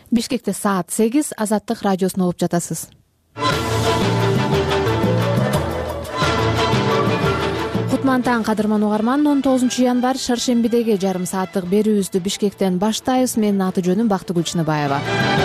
Бишкекте саат 8, Азаттык радиосун угуп жатасыз. Кутман таң, кадырман угарман. 19 январь шаршембидеги жарым сааттык берүүбүздү Бишкектен баштайбыз. Менин аты жөнүм Бактыгүл Чыныбаева.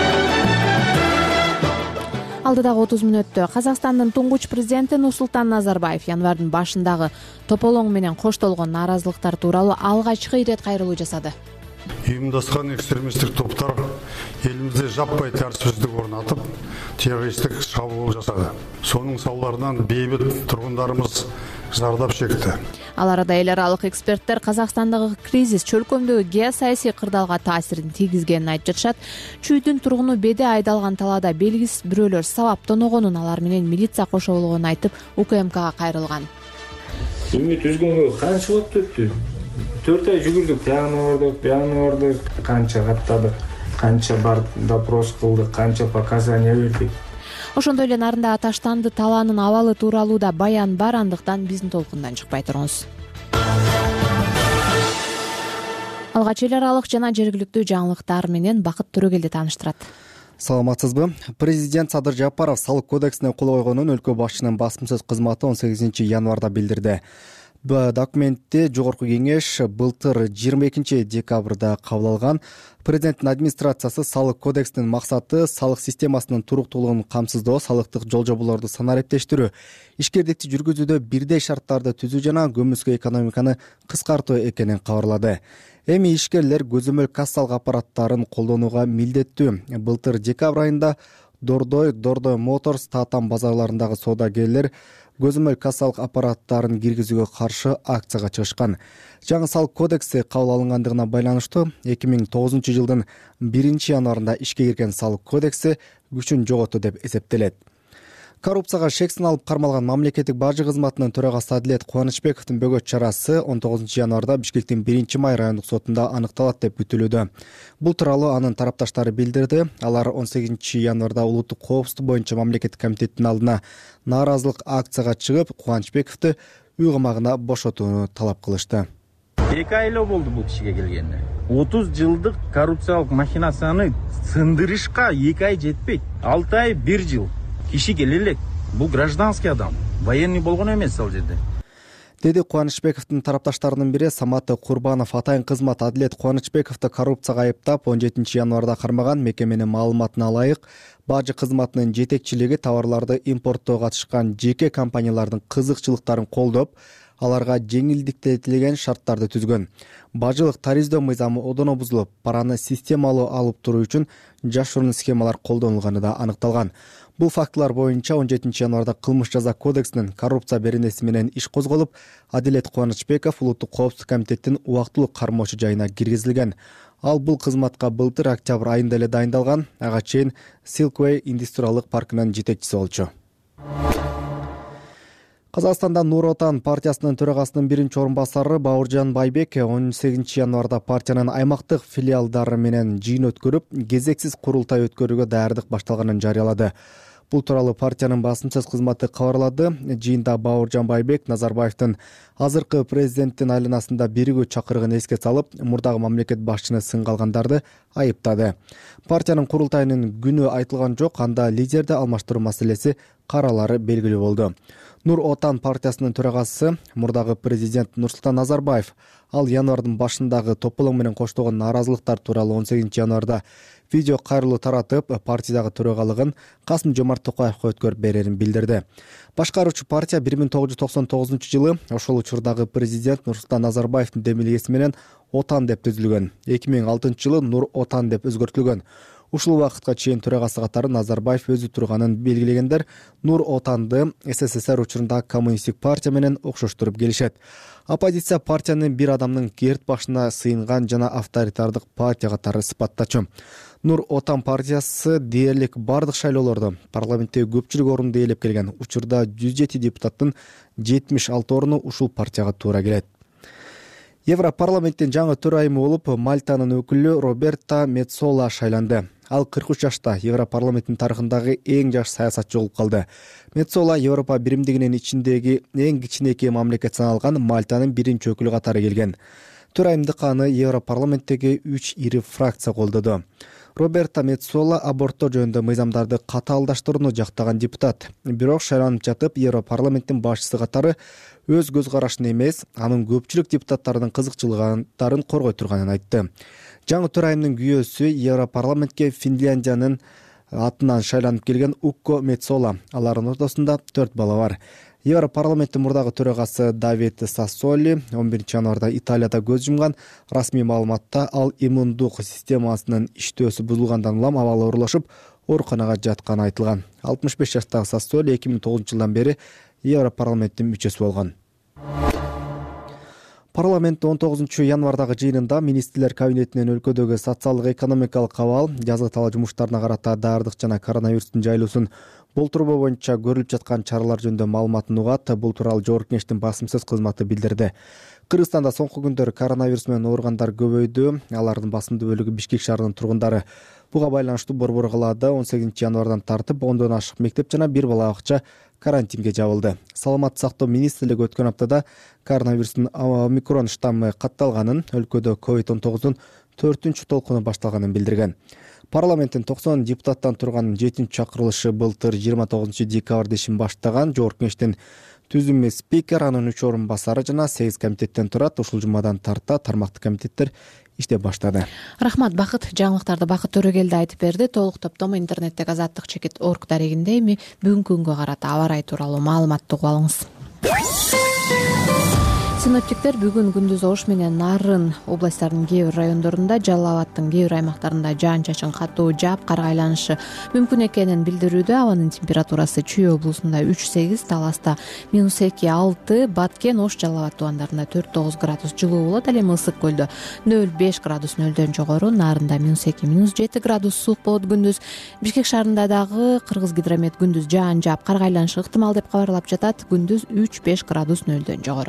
Алдыдагы 30 мүнөттө Казакстандын туңгуч президенти Нурсултан Назарбаев январдын башындагы тополоң менен коштолгон нааразылыктар тууралуу алгачкы ирет кайрылуу жасады. Ұйымдасқан экстремистік топтар елімізде жаппай тәртіпсіздік орнатып, террористік шабуыл жасады. Соның салдарынан бейбіт тұрғындарымыз зардап шекті. Ал арада эл аралык эксперттер Казакстандагы кризис чөлкөмдөгү геосаясий кырдаалга таасирин тийгизгенин айтып жатышат. Чүйдүн тургуну беде айдалган талаада белгисиз бирөөлөр сабаптаногонун, алар менен милиция кошо болгонун айтып, УКМКга кайрылган. Үмүт үзгөнгө канча убакыт өттү? 4 ай жүгүрдүк, бияны бардык, канча каттадык, канча бар допрос кылдык, канча показания бердик. Ошондой эле нарында Таштанды талаанын абалы тууралуу да баян бар, андыктан биздин толкундан чыкпай туруңуз. Алгач эл аралык жана жергиликтүү жаңылыктар менен Бакыт Төрөгелди тааныштырат. Саламатсызбы? Президент Садыр Жапаров салык кодексине кол койгонун өлкө башчынын басым сөз кызматы 18 январда билдирди. Документте Жогорку кеңеш былтыр 22 декабрда кабыл алган. Президенттин администрациясы салык кодексинин максаты салык системасынын туруктуулугун камсыздоо, салыктык жолжоболорду санариптештирүү, ишкердикти жүргүзүүдө бирдей шарттарды түзүү жана көмүскө экономиканы кыскартуу экенин кабарлады. Эми ишкерлер көзөмөл кассалык аппараттарын колдонууга милдеттүү. Былтыр декабрь айында Дордой Моторс Татам базарларындагы соодагерлер көзөмөл кассалык аппараттарын киргизүүгө каршы акцияга чыгышкан. Жаңы салык кодекси кабыл алынгандыгына байланыштуу 2009 жылдын 1 январында ишке кирген салык кодекси күчүн жоготту деп эсептелет. Коррупцияга шексин алып кармалган мамлекеттик бажы кызматынын төрагасы Адилет Кубанычбековдун бөгөт чарасы 19 январда Бишкектин 1-май райондук сотунда аныкталат деп күтүлүүдө. Бул тууралуу анын тарапташтары билдирди. Алар 18 январда улуттук коопсуздук боюнча мамлекеттик комитеттин алдына нааразылык акцияга чыгып, Кубанычбековду үй камагына бошотууну талап кылышты. 2 айлоо болду бул кишиге келгенине. 30 жылдык коррупциялык махинацияны сындырышка 2 ай жетпейт. 6 ай 1 жыл. Киши келе элек. Бул гражданский адам. Военный болгон эмес ал жерде. Деди Кубанычбековдун тарапташтарынын бири Самат Курбанов. Атайын кызмат Адилет Кубанычбековду коррупцияга айыптап 17 январда кармаган. Мекеменин маалыматына ылайык, бажы кызматынын жетекчилиги товарларды импорттоого катышкан жеке компаниялардын кызыкчылыктарын колдоп, аларга жеңилдетилген шарттарды түзгөн. Бажылык тарифтөө мыйзамы одоно бузулуп, параны системалуу алып туруу үчүн жашыруун схемалар колдонулганы да аныкталган. Бул фактылар боюнча 17 январда кылмыш жаза кодексинин коррупция беренеси менен иш козголуп, Адилет Кубанычбеков улуттук коопсуздук комитеттин убактылуу кармоочу жайына киргизилген. Ал бул кызматка былтыр октябрь айында эле дайындалган. Ага чейин Silkway индустриалдык паркынын жетекчиси болчу. Казакстанда Нур Отан партиясынын төрагасынын 1-орун басары Бауыржан Байбек 18 январда партиянын аймактык филиалдары менен жыйын өткөрүп, кезексиз курултай өткөрүүгө даярдык башталганын жарыялады. Бул тууралуу партиянын басым сөз кызматы кабарлады. Жыйында Бауыржан Байбек Назарбаевдин азыркы президенттин айланасында биригүү чакырыгын эске салып, мурдагы мамлекет башчыны сынга алгандарды айыптады. Партиянын курултайынын күнү айтылган жок, анда лидерди алмаштыруу маселеси каралары белгилүү болду. Нур Отан партиясынын төрагасы мурдагы президент Нурсултан Назарбаев ал январдын башындагы тополоң менен коштолгон нааразылыктар тууралуу 18 январда видео кайрылуу таратып, партиядагы төрагалыгын Касым-Жомарт Токаевга өткөрүп берерин билдирди. Башкаруучу партия 1999 жылы ошол учурдагы президент Нурсултан Назарбаевдин демилгеси менен Отан деп түзүлгөн. 2006 жылы Нур Отан деп өзгөртүлгөн. Ушул убакытка чейин төрагасы катары Назарбаев өзү турганын белгилегендер Нур Отанды СССР учурунда коммунисттик партия менен окшоштуруп келишет. Оппозиция партияны бир адамдын керт башына сыйынган жана авторитардык партия катары сыпаттачу. Нур Отан партиясы дээрлик бардык шайлоолордо парламентте көпчүлүк орунду ээлеп келген. Учурда 107 депутаттын 76 орunu ушул партияга туура келет. Европарламенттин жаңы төрайымы болуп Мальтанын өкүлү Роберта Меццола шайланды. Ал 43 жашта Европарламенттин тарыхындагы эң жаш саясатчы болуп калды. Меццола Европа биримдигинин ичиндеги эң кичинекей мамлекет саналган Мальтанын биринчи өкүлү катары келген. Төрайымдык аны Европарламенттеги 3 ири фракция колдоду. Роберто Меццола аборттоо жөнүндө мыйзамдарды катаалдаштырууну жактаган депутат. Бирок шайланып жатып, Европарламенттин башчысы катары өз көз карашын эмес, анын көпчүлүк депутаттардын кызыкчылыктарын коргой турганын айтты. Жаңы төрайымдын күйөөсү Европарламентке Финляндиянын атынан шайланып келген Укко Меццола. Алардын ортосунда 4 бала бар. Европарламенттин мурдагы төрагасы Давид Сассоли 11 январда Италияда көз жумган. Расмий маалыматта ал иммундук системасынын иштөөсү бузулгандан улам абалы оорулашып, ооруканага жатканы айтылган. 65 жаштагы Сассоли 2009-жылдан бери Европарламенттин мүчөсү болгон. Парламент 19 январдагы жыйынында министрлер кабинетинен өлкөдөгү социалдык экономикалык абал, жазгы талаа жумуштарына карата даярдык жана коронавирустун жайылуусун болтурбоо боюнча көрүлүп жаткан чаралар жөнүндө маалыматын угат. Бул тууралуу Жогорку Кеңештин басым сөз кызматы билдирди. Кыргызстанда соңку күндөр коронавирус менен ооругандар көбөйдү. Алардын басымдуу бөлүгү Бишкек шаарынын тургундары. Буга байланыштуу Борбор калаада 18 январдан тартып 10дон ашык мектеп жана 1 балабакча карантинге жабылды. Саламаттык сактоо министрлиги өткөн аптада коронавирустун омикрон штаммы катталганын, өлкөдө COVID-19-дун 4-чү толкуну башталганын билдирген. Парламенттин 90 депутаттан турган 7-чакырылышы былтыр 29 декабрда ишин баштаган. Жогорку Кеңештин түзүмө спикер, анын 3 орун басары жана 8 комитеттен турат. Ушул жумадан тарта тармактык комитеттер иштеп баштады. Рахмат, Бакыт. Жаңылыктарды Бакыт Төрөгелди айтып берди. Толук топтомо интернеттеги azattik.org дарегинде. Эми бүгүнкү күнгө карата аба ырайы тууралуу маалыматты угуп алыңыз. Синоптиктер бүгүн күндүз Ош менен Нарын областтарынын кээ бир райондорунда, Жалал Абадтын кээ бир аймактарында жаан-чачын катуу жаап, кар айланышы мүмкүн экенин билдирүүдө. Абанын температурасы Чүй облусунда 3-8, Таласта -2-6, Баткен, Ош, Жалал Абад тубандарында 4-9 градус жылуу болот. Ал эми Ысык көлдө 0-5 градус нөлдөн жогору, Нарында -2-7 градус суук болот күндүз. Бишкек шаарында дагы Кыргыз гидромет күндүз жаан жаап, кар айланышы ыктымал деп кабарлап жатат. Күндүз 3-5 градус нөлдөн жогору.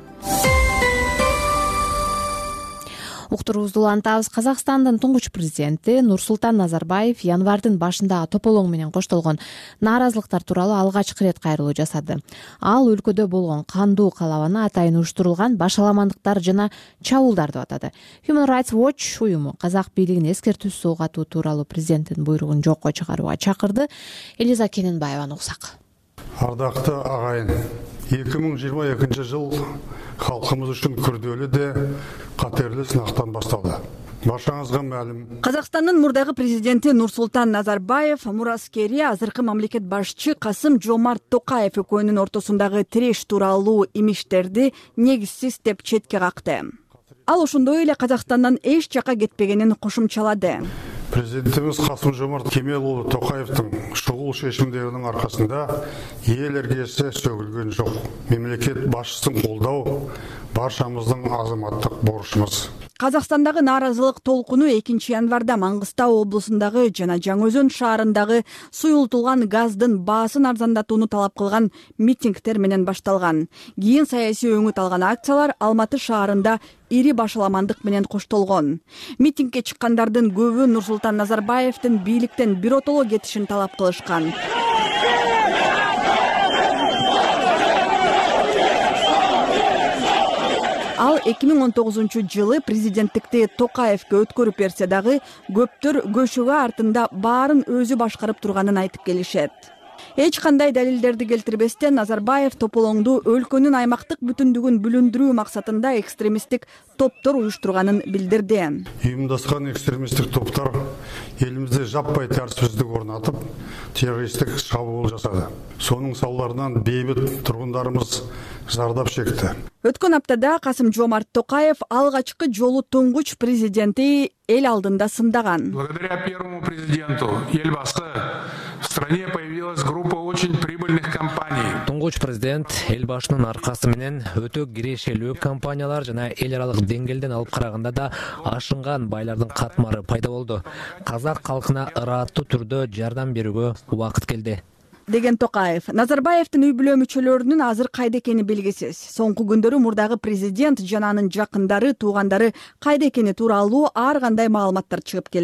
Уктуруубузду улантабыз. Казакстандын туңгуч президенти Нурсултан Назарбаев январдын башындагы тополоң менен коштолгон нааразылыктар тууралуу алгачкы ирет кайрылуу жасады. Ал өлкөдө болгон кандуу калабаны атайын уюштурулган башаламандыктар жана чабуулдарды атады. Human Rights Watch уюму казак бийлигин эскертүүсүз угатуу тууралуу президенттин буйругун жокко чыгарууга чакырды. Элиза Кененбаеваны уксак. Ардактуу агайын, 2022 жыл халкымыз үчүн күрдөлүү де катерлүү сынактан башталды. Башыңызга маалым. Казакстандын мурдагы президенти Нурсултан Назарбаев мураскери азыркы мамлекет башчы Касым-Жомарт Токаев экөөнүн ортосундагы тиреш тууралуу имиштерди негизсиз деп четке какты. Ал ошондой эле Казакстандан эч жака кетпегенин кошумчалады. Президентimiz Касым-Жомарт Кемелұлы Тоқаевтың шұғыл шешімдерінің арқасында ел іргесі сөгілген жоқ. Мемлекет басшысын қолдау баршамыздың азаматтық борышымыз. Казакстандагы нааразылык толкуну 2 январда Маңгыстау облусундагы жана Жаңы Өзөн шаарындагы суюлтулган газдын баасын арзандатууну талап кылган митингдер менен башталган. Кийин саясий өңүт алган акциялар Алматы шаарында ири башаламандык менен коштолгон. Митингге чыккандардын көбү Нурсултан Назарбаевдин бийликтен биротоло кетишин талап кылышкан. Ал 2019 жылы президенттикти Токаевке өткөрүп берсе дагы көптөр көшөгө артында баарын өзү башкарып турганын айтып келишет. Эч кандай далилдерди келтирбестен Назарбаев тополоңду өлкөнүн аймактык бүтүндүгүн бүлүндүрүү максатында экстремисттик топтор уюштурганын билдирди. Уюмдашкан экстремисттик топтор элибизде жаппай тартипсиздик орнатып, террористтик чабуул жасады. Сонун салдарынан бейбит тургундарыбыз зардап чекти. Өткөн аптада Касым-Жомарт Токаев алгачкы жолу туңгуч президенти эл алдында сындаган. Благодаря первому президенту Елбасы в стране появилась группа очень прибыльных компаний. Туңгуч президент Элбашынын аркасы менен өтө кирешелүү компаниялар жана эл аралык деңгээлден алып караганда да ашынган байлардын катмары пайда болду. Казак калкына ырааттуу түрдө жардам берүүгө убакыт келди, деген Токаев. Назарбаевдин үй бүлө мүчөлөрүнүн азыр кайда экени белгисиз. Соңку күндөрү мурдагы президент жана анын жакындары, туугандары кайда экени тууралуу ар кандай маалыматтар чыгып келди.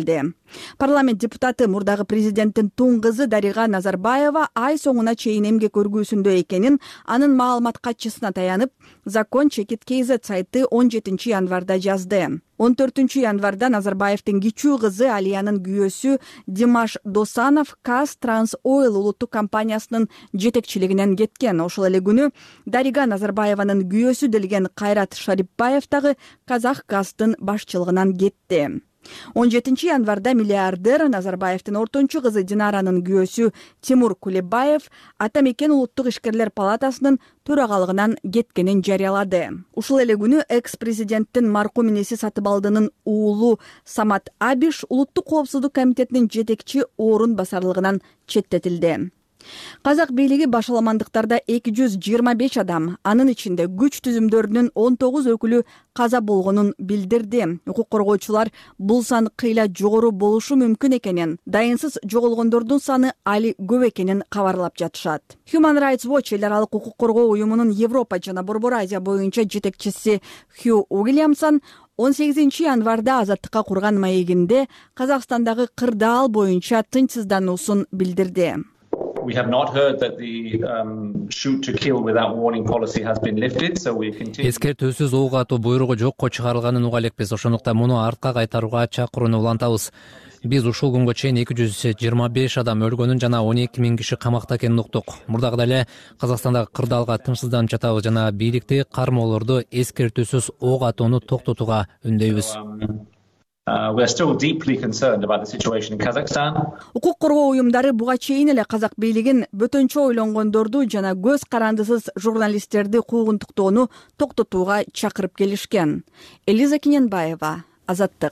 Парламент депутаты мурдагы президенттин тун кызы Дарига Назарбаева ай соңуна чейин эмгек өргүүсүндө экенин анын маалымат катчысына таянып, Закон Чекит KZ сайты 17 январда жазды. 14 январда Назарбаевдин кичүү кызы Алиянын күйөөсү Димаш Досанов Каз Транс Ойл улуттук компаниясынын жетекчилигинен кеткен. Ошол эле күнү Дарига Назарбаеванын күйөөсү делген Кайрат Шарипбаев дагы Казах Газдын башчылыгынан кетти. 17 январда миллиардер Назарбаевдин ортончу кызы Динаранын күйөөсү Тимур Кулебаев Ата Мекен улуттук ишкерлер палатасынын төрагалыгынан кеткенин жарыялады. Ушул эле күнү экс-президенттин маркум инеси Сатыбалдынын уулу Самат Абиш улуттук коопсуздук комитетинин жетекчи орун басарлыгынан четтетилди. Казак бийлиги башаламандыктарда 225 адам, анын ичинде күч түзүмдөрүнүн 19 өкүлү каза болгонун билдирди. Укук коргоочулар бул сан кыйла жогору болушу мүмкүн экенин, дайынсыз жоголгондордун саны али көп экенин кабарлап жатышат. Human Rights Watch эл аралык укук коргоо уюмунун Европа жана Борбор Азия боюнча жетекчиси Хью Уильямсон 18 январда азаттыкка курган маегинде Казакстандагы кырдаал боюнча тынчсыздануусун билдирди. We have not heard that the shoot to kill without warning policy has been lifted, so we continue. Эскертүүсүз ок атуу буйругу жокко чыгарылганын уга элекпиз. Ошондуктан муну артка кайтарууга чакырууну улантабыз. Биз ушул күнгө чейин 225 адам өлгөнүн жана 12 000 киши камакта экенин уктук. Мурдагыдай эле Казакстандагы кырдаалга тынчсызданып жатабыз жана бийликти кармоолорду эскертүүсүз ок атууну токтотууга үндөйбүз. We're still deeply concerned about the situation in Kazakhstan. Укук коргоо уюмдары буга чейин эле казак бийлигин бөтөнчө ойлонгондорду жана көз карандысыз журналисттерди куугунтуктоону токтотууга чакырып келишкен. Элиза Киненбаева, Азаттык.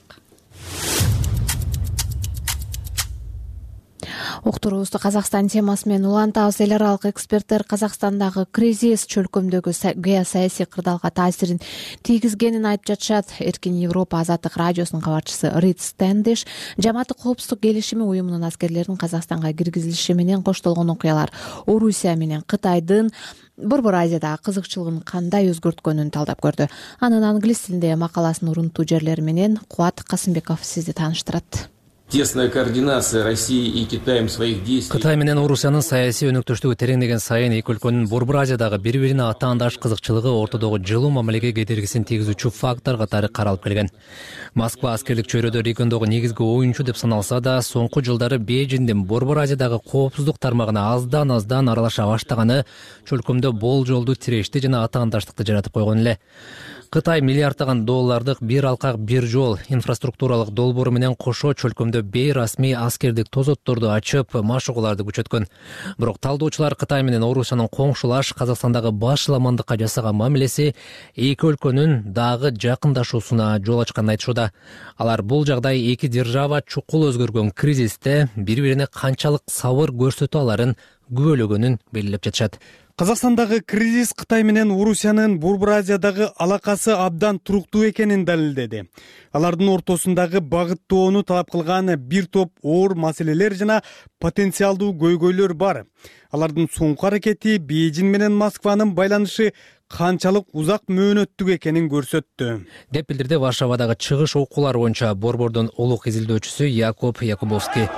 Уктуруубузду Казакстан темасы менен улантабыз. Эл аралык эксперттер Казакстандагы кризис чөлкөмдөгү геосаясий кырдаалга таасирин тийгизгенин айтып жатышат. Эркин Европа Азаттык радиосунун кабарчысы Рид Стэндиш жамааттык коопсуздук келишими уюмунун аскерлеринин Казакстанга киргизилиши менен коштолгон окуялар Орусия менен Кытайдын Борбор Азиядагы кызыкчылыгын кандай өзгөрткөнүн талдап көрдү. Анын англис тилинде макаласын урунтуу жерлери менен Кубат Касымбеков сизди тааныштырат. Тесная координация России и Китаем своих действий. Кытай менен Орусиянын саясий өнөктөштүгү тереңдеген сайын эки өлкөнүн Борбор Азиядагы бири-бирине атаандаш кызыкчылыгы ортодогу жылуу мамилеге кедергисин тийгизүүчү фактор катары каралып келген. Москва аскерлик чөйрөдө региондогу негизги оюнчу деп саналса да, соңку жылдары Бейжиңдин Борбор Азиядагы коопсуздук тармагына аздан аралаша баштаганы чөлкөмдө болжолдуу тирешти жана атаандаштыкты жаратып койгон эле. Кытай миллиарддаган доллардык бир алкак бир жол инфраструктуралык долбоору менен кошо чөлкөмдө бейрасмий аскердик тозотторду ачып, машыгууларды күчөткөн. Бирок талдоочулар Кытай менен Орусиянын коңшулаш Казакстандагы башаламандыкка жасаган мамилеси эки өлкөнүн дагы жакындашуусуна жол ачканын айтышууда. Алар бул жагдай эки держава чукул өзгөргөн кризисте бири-бирине канчалык сабыр көрсөтө аларын күбөлөгөнүн белгилеп жатышат. Казакстандагы кризис Кытай менен Орусиянын Борбор Азиядагы алакасы абдан туруктуу экенин далилдеди. Алардын ортосундагы багыттоону талап кылган бир топ оор маселелер жана потенциалдуу көйгөйлөр бар. Алардын соңку аракети Бейжиң менен Москванын байланышы канчалык узак мөөнөттүк экенин көрсөттү, деп билдирди Варшавадагы чыгыш окуулар боюнча Борбордун улук изилдөөчүсү Якуб Якубовский.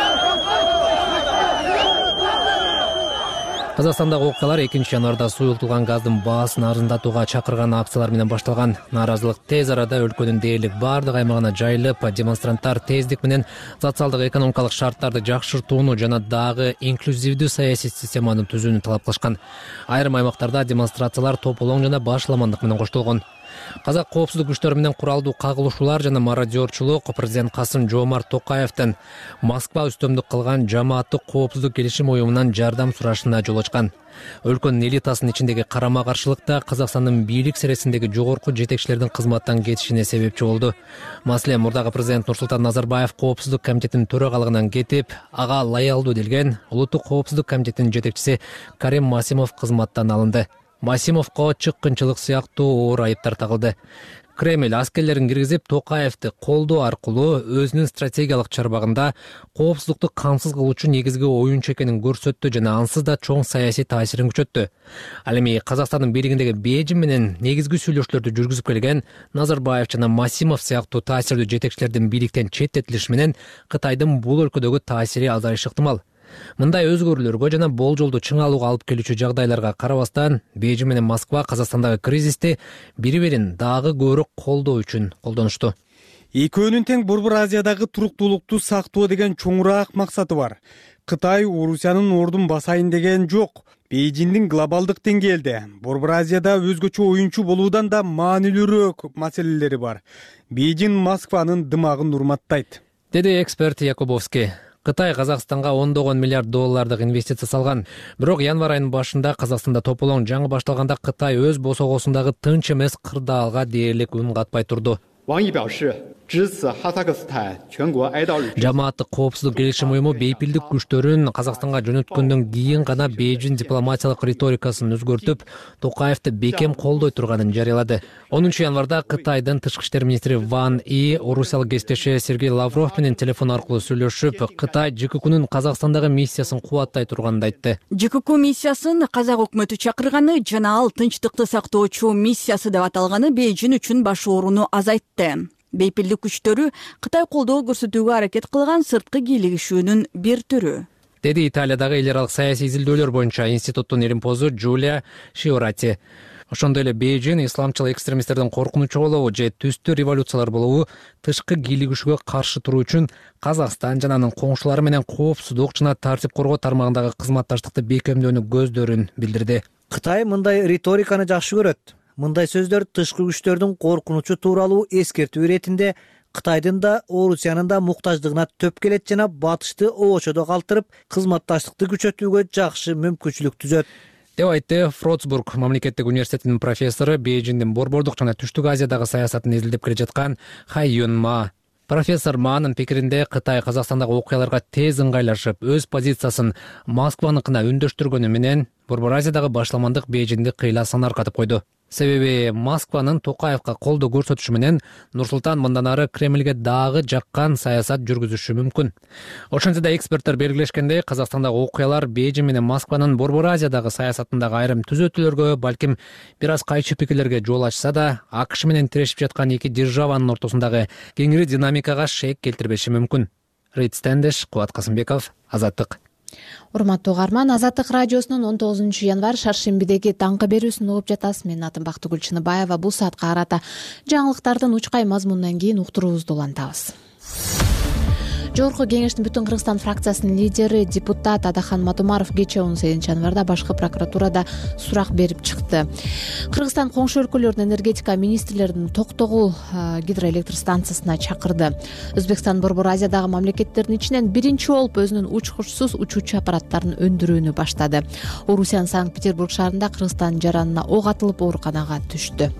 Казакстандагы окуялар 2 январда суюлтулган газдын баасын арзандатууга чакырган акциялар менен башталган. Нааразылык тез арада өлкөнүн дээрлик бардык аймагына жайылып, демонстранттар тездик менен социалдык экономикалык шарттарды жакшыртууну жана дагы инклюзивдүү саясий системаны түзүүнү талап кылышкан. Айрым аймактарда демонстрациялар тополоң жана башаламандык менен коштолгон. Казак коопсуздук күчтөрү менен куралдуу кагылышуулар жана мародёрчулук президент Касым-Жомарт Токаевдин Москва үстөмдүк кылган жамааттык коопсуздук келишим уюмунан жардам сурашына жол ачкан. Өлкөнүн элитасынын ичиндеги карама-каршылыкта Казакстандын бийлик сересиндеги жогорку жетекчилердин кызматтан кетишине себепчи болду. Маселен, мурдагы президент Нурсултан Назарбаев коопсуздук комитетинин төрагалыгынан кетип, ага лаялдуу делген улуттук коопсуздук комитетинин жетекчиси Карим Масимов кызматтан алынды. Масимовго чыккынчылык сыяктуу оор айыптар тагылды. Кремль аскерлерин киргизип, Токаевди колдоо аркылуу өзүнүн стратегиялык чарбагында коопсуздукту камсыз кылуучу негизги оюнчу экенин көрсөттү жана ансыз да чоң саясий таасирин күчөттү. Ал эми Казакстандын бийлигиндеги Бейжин менен негизги сүйлөшүүлөрдү жүргүзүп келген Назарбаев жана Масимов сыяктуу таасирдүү жетекчилердин бийликтен четтетилиши менен Кытайдын бул өлкөдөгү таасири азайышы ыктымал. Мындай өзгөрүүлөргө жана болжолду чыңалууга алып келүүчү жагдайларга карабастан, Бейжин менен Москва Казакстандагы кризисти бири-бирин дагы көбүрөөк колдоо үчүн колдонушту. Экөөнүн тең Борбор Азиядагы туруктуулукту сактоо деген чоңураак максаты бар. Кытай Орусиянын ордун басайын деген жок. Бейжиндин глобалдык деңгээлде Борбор Азияда өзгөчө оюнчу болуудан да маанилүүрөөк маселелери бар. Бейжин Москванын дымагын урматтайт, деди эксперт Якубовский. Кытай Казакстанга $10 миллиард инвестиция салган. Бирок январь айынын башында Казакстанда тополоң жаңы башталганда Кытай өз босогосундагы тынч эмес кырдаалга дээрлик үн катпай турду. Жамааттык коопсуздук келишим уюму бейпилдик күчтөрүн Казакстанга жөнөткөндөн кийин гана Бейжин дипломатиялык риторикасын өзгөртүп, Токаевди бекем колдой турганын жарыялады. 10 январда Кытайдын тышкы иштер министри Ван И орусиялык кесиптеши Сергей Лавров менен телефон аркылуу сүйлөшүп, Кытай ЖККнын Казакстандагы миссиясын кубаттай турганын айтты. ЖКК миссиясын казак өкмөтү чакырганы жана ал тынчтыкты сактоочу миссиясы деп аталганы Бейжин үчүн баш ооруну азайтты. Бейпилдик күчтөрү Кытай колдоо көрсөтүүгө аракет кылган сырткы кийлигишүүнүн бир түрү, деди Италиядагы эл аралык саясий изилдөөлөр боюнча институттун илимпозу Джулия Шиорати. Ошондой эле Бейжин исламчыл экстремисттердин коркунучу болобу же түстүү революциялар болобу тышкы кийлигишүүгө каршы туруу үчүн Казакстан жана анын коңшулары менен коопсуздук жана тартип коргоо тармагындагы кызматташтыкты бекемдөөнү көздөрүн билдирди. Кытай мындай риториканы жакшы көрөт. Мындай сөздөр тышкы күчтөрдүн коркунучу тууралуу эскертүү иретинде Кытайдын да Орусиянын да муктаждыгына төп келет жана батышты обочодо калтырып, кызматташтыкты күчөтүүгө жакшы мүмкүнчүлүк түзөт, деп айтты Фротсбург мамлекеттик университетинин профессору, Бейжиндин борбордук жана Түштүк Азиядагы саясатын изилдеп келе жаткан Хай Юн Ма. Профессор Маанын пикиринде Кытай Казакстандагы окуяларга тез ыңгайлашып, өз позициясын Москваныкына үндөштүргөнү менен Борбор Азиядагы башламандык Бейжинди кыйласын аркатып койду. Себеби Москванын Токаевга колдоо көрсөтүшү менен Нурсултан мындан ары Кремльге дагы жаккан саясат жүргүзүшү мүмкүн. Ошентсе да эксперттер белгилешкендей, Казакстандагы окуялар Бейжин менен Москванын Борбор Азиядагы саясатындагы айрым түзөтүүлөргө, балким бир аз кайчы пикирлерге жол ачса да, АКШ менен тирешип жаткан эки державанын ортосундагы кеңири динамикага шек келтирбеши мүмкүн. Рейд Стендеш, Кубат Касымбеков, Азаттык. Урматтуу угарман, Азаттык радиосунун 19 январь шаршембидеги таңкы берүүсүн угуп жатасыз. Менин атым Бактыгүл Чыныбаева. Бул саатка карата жаңылыктардын учкай мазмунунан кийин уктуруубузду улантабыз. Жогорку кеңештин Бүтүн Кыргызстан фракциясынын лидери депутат Адахан Матумаров кечээ 18 январда башкы прокуратурада сурак берип чыкты. Кыргызстан коңшу өлкөлөрдүн энергетика министрлерин Токтогул гидроэлектр станциясына чакырды. Өзбекстан Борбор Азиядагы мамлекеттердин ичинен биринчи болуп өзүнүн учкучсуз учуучу аппараттарын өндүрүүнү баштады. Орусиянын Санкт-Петербург шаарында Кыргызстан жаранына ок атылып ооруканага түштү.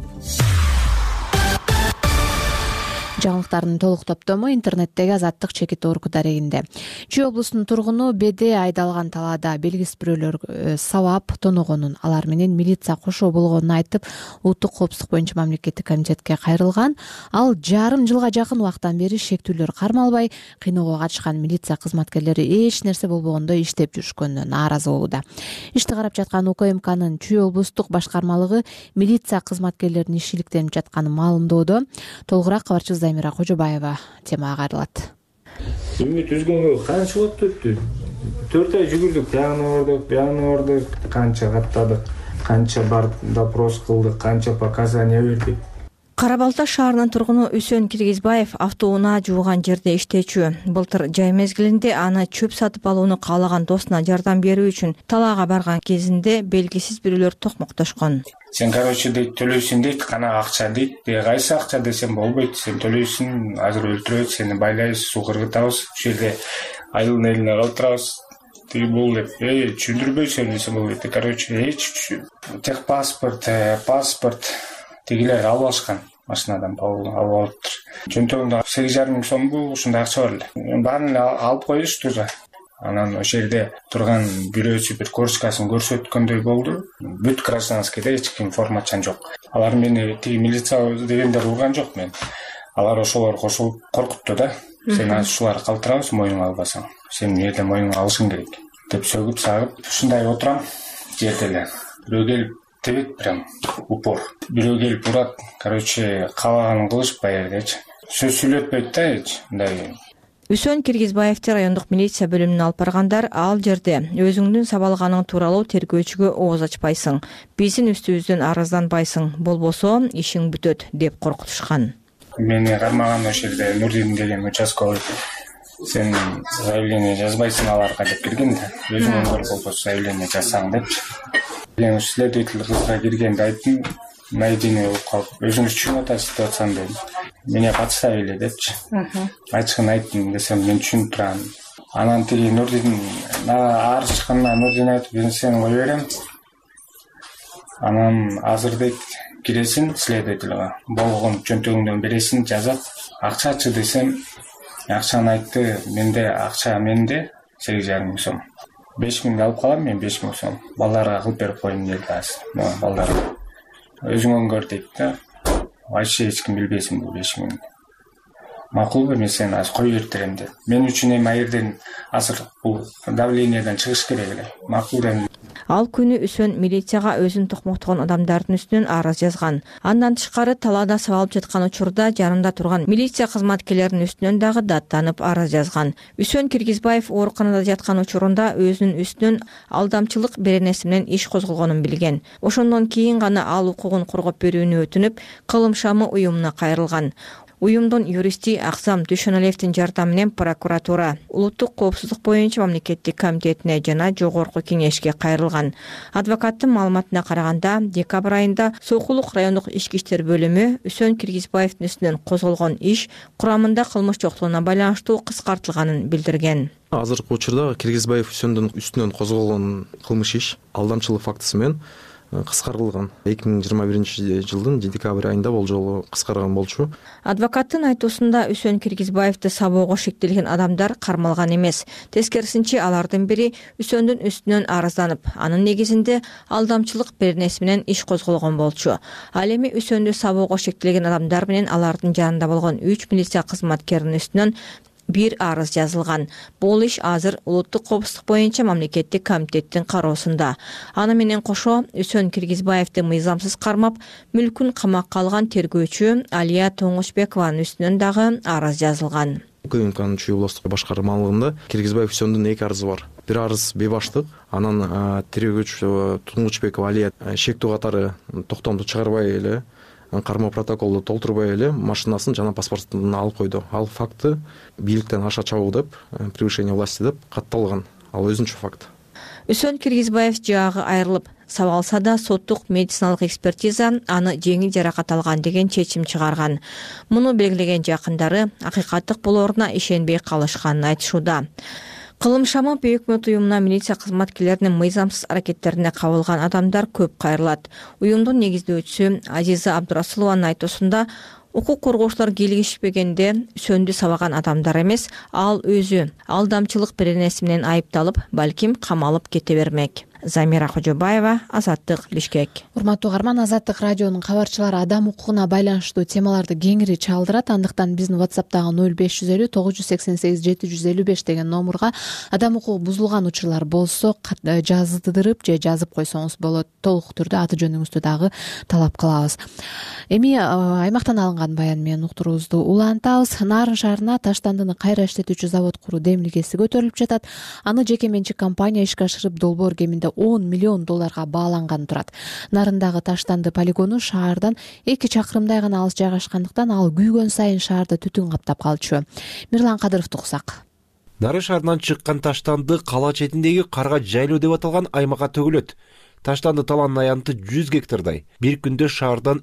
Жаңылыктардын толук топтому интернеттеги Азаттык чекит орку дарегинде. Чүй облусунун тургуну беде айдалган талаада белгисиз бирөөлөр сабап тоногонун, алар менен милиция кошо болгонун айтып, улуттук коопсуздук боюнча мамлекеттик комитетке кайрылган. Ал жарым жылга жакын убакыттан бери шектүүлөр кармалбай, кыйноого катышкан милиция кызматкерлери эч нерсе болбогондой иштеп жүрүшкөнүнө нааразы болууда. Ишти карап жаткан УКМКнын Чүй облустук башкармалыгы милиция кызматкерлеринин иши иликтенип жатканын маалымдоодо. Толугураак кабарчы Замира Кожобаева темага кайрылат. Үмүт үзгөнгө канча убакыт өттү? 4 ай жүгүрдүк, бияны бардык, канча каттадык, канча бар допрос кылдык, канча показания бердик. Кара Балта шаарынын тургуну Үсөн Киргизбаев автоунаа жууган жерде иштечү. Былтыр жай мезгилинде аны чөп сатып алууну каалаган досуна жардам берүү үчүн талаага барган кезинде белгисиз бирөөлөр токмоктошкон. Сен дейт, төлөйсүн дейт, канага акча дейт. Кайсы акча десем болбойт. Сен төлөйсүн, азыр өлтүрөт, сени байлайбыз, суу кыргытабыз, ушул жерде айылдын элине калып турабыз. Бул деп, түшүндүрбөйсүң десем болбойт. Техпаспорт, тегилер алып алышкан. Машинадан алып алыптыр. Жөнтөгүндө 8,5 миң сом бул, ушундай акча бар эле. Баарын алып коюшту уже. Анан ошол жерде турган бирөөсү бир корочкасын көрсөткөндөй болду. Бүт гражданскийде эч ким формачан жок. Алар мени тиги милиция дегендер урган жок мен. Алар ошолор кошулуп коркутту да. Сен ушуларды калтырабыз, моюңа албасаң. Сен жерде моюңа алышың керек деп сөгүп сагып ушундай отурам жерде эле. Бирөө келип тебет прям упор. Бирөө келип урат. Короче, каалаганын кылышпай жердечи. Сөз сүйлөтпөйт да эч мындай. Үсөн Киргизбаевди райондук милиция бөлүмүнө алып баргандар ал жерде өзүңдүн сабалганың тууралуу тергөөчүгө ооз ачпайсың, биздин үстүбүздөн арызданбайсың, болбосо ишиң бүтөт деп коркутушкан. Мени кармаган ошол жерде Нурдин деген участковый сен заявление жазбайсың аларга деп кирген да. Өзүң болбосо заявление жазсаң депчи. Мен следователь кызга киргенде айттым, найдение болуп калып, өзүңүз түшүнүп атасыз деп атсам дедим. Меня подставили депчи. Ачыгын айттым десем мен түшүнүп турам. Анан тиги Нурдин арыз чыкканда Нурдин айтып, мен сени кое берем. Анан азыр дейт киресиң следовательга. Болгон чөнтөгүңдөн бересиң, жазат. Акчачы десем, акчаны айтты, менде акча менде 8,5 сом. 5.000 алып калам мен 5.000 сом. Балдарга кылып берип коеюн дейт азыр. Балдарга. Өзүң өңгөр дейт да. Вообще эч ким билбесин бул 5.000. Макулбу, мен сени азыр кое бертерем деп. Мен үчүн эми айерден азыр бул давлениеден чыгыш керек эле. Макул дедим. Ал күнү Үсөн милицияга өзүн токмоктогон адамдардын үстүнөн арыз жазган. Андан тышкары талаада сабалып жаткан учурда жанында турган милиция кызматкерлеринин үстүнөн дагы даттанып арыз жазган. Үсөн Киргизбаев ооруканада жаткан учурунда өзүнүн үстүнөн алдамчылык беренеси менен иш козголгонун билген. Ошондон кийин гана ал укугун коргоп берүүнү өтүнүп, кылым шамы уюмуна кайрылган. Уюмдун юристи Акзам Дүйшөналиевдин жардамы менен прокуратура, улуттук коопсуздук боюнча мамлекеттик комитетине жана жогорку кеңешке кайрылган. Адвокаттын маалыматына караганда, декабрь айында Сокулук райондук ички иштер бөлүмү Үсөн Киргизбаевдин үстүнөн козголгон иш курамында кылмыш жоктугуна байланыштуу кыскартылганын билдирген. Азыркы учурда Киргизбаев Үсөндүн үстүнөн козголгон кылмыш иш алдамчылык фактысы менен кыскартылган. 2021 жылдын декабрь айында болжолу кыскарган болчу. Адвокаттын айтуусунда Үсөн Киргизбаевди сабоого шектелген адамдар кармалган эмес. Тескерисинче алардын бири Үсөндүн үстүнөн арызданып, анын негизинде алдамчылык беренеси менен иш козголгон болчу. Ал эми Үсөндү сабоого шектелген адамдар менен алардын жанында болгон 3 милиция кызматкеринин үстүнөн бир арыз жазылган. Бул иш азыр улуттук коопсуздук боюнча мамлекеттик комитеттин кароосунда. Аны менен кошо Үсөн Киргизбаевди мыйзамсыз кармап, мүлкүн камакка алган тергөөчү Алия Тоңушбекованын үстүнөн дагы арыз жазылган. УКМКнын Чүй облустук башкармалыгында Киргизбаев Үсөндүн 2 арызы бар. Бир арыз бейбаштык, анан тергөөчү Тоңушбекова Алия шектүү катары токтомду чыгарбай эле кармоо протоколду толтурбай эле машинасын жана паспортун алып койду. Ал факты бийликтен аша чабуу деп, превышение власти деп катталган. Ал өзүнчө факт. Үсөн Киргизбаев жагы айрылып, сабалса да соттук медициналык экспертиза аны жеңил жаракат алган деген чечим чыгарган. Муну белгилеген жакындары акыйкаттык болоруна ишенбей калышканын айтышууда. Кылым шамы өкмөт уюмуна милиция кызматкерлеринин мыйзамсыз аракеттерине кабылган адамдар көп кайрылат. Уюмдун негиздөөчүсү Азиза Абдурасулованын айтуусунда, укук коргоочулар келишпегенде Үсөндү сабаган адамдар эмес, ал өзү алдамчылык беренеси менен айыпталып, балким камалып кете бермек. Замира Кожобаева, Азаттык, Бишкек. Урматтуу угарман, Азаттык радионун кабарчылары адам укугуна байланыштуу темаларды кеңири чалдырат. Андыктан биздин WhatsApp'тагы 0550 988 755 деген номурга адам укугу бузулган учурлар болсо жаздырып же жазып койсоңуз болот. Толук түрдө аты жөнүңүздү дагы талап кылабыз. Эми аймактан алынган баян менен уктуруубузду улантабыз. Нарын шаарына таштандыны кайра иштетүүчү завод куруу демилгеси көтөрүлүп жатат. Аны жеке менчик компания ишке ашырып, долбоор кеминде $10 миллион бааланган турат. Нарындагы таштанды полигону шаардан 2 чакырымдай гана алыс жайгашкандыктан ал күйгөн сайын шаарды түтүн каптап калчу. Мирлан Кадыровду уксак. Нарын шаарынан чыккан таштанды кала четиндеги карга жайлоо деп аталган аймакка төгүлөт. Таштанды таланын аянты 100 гектардай. Бир күндө шаардан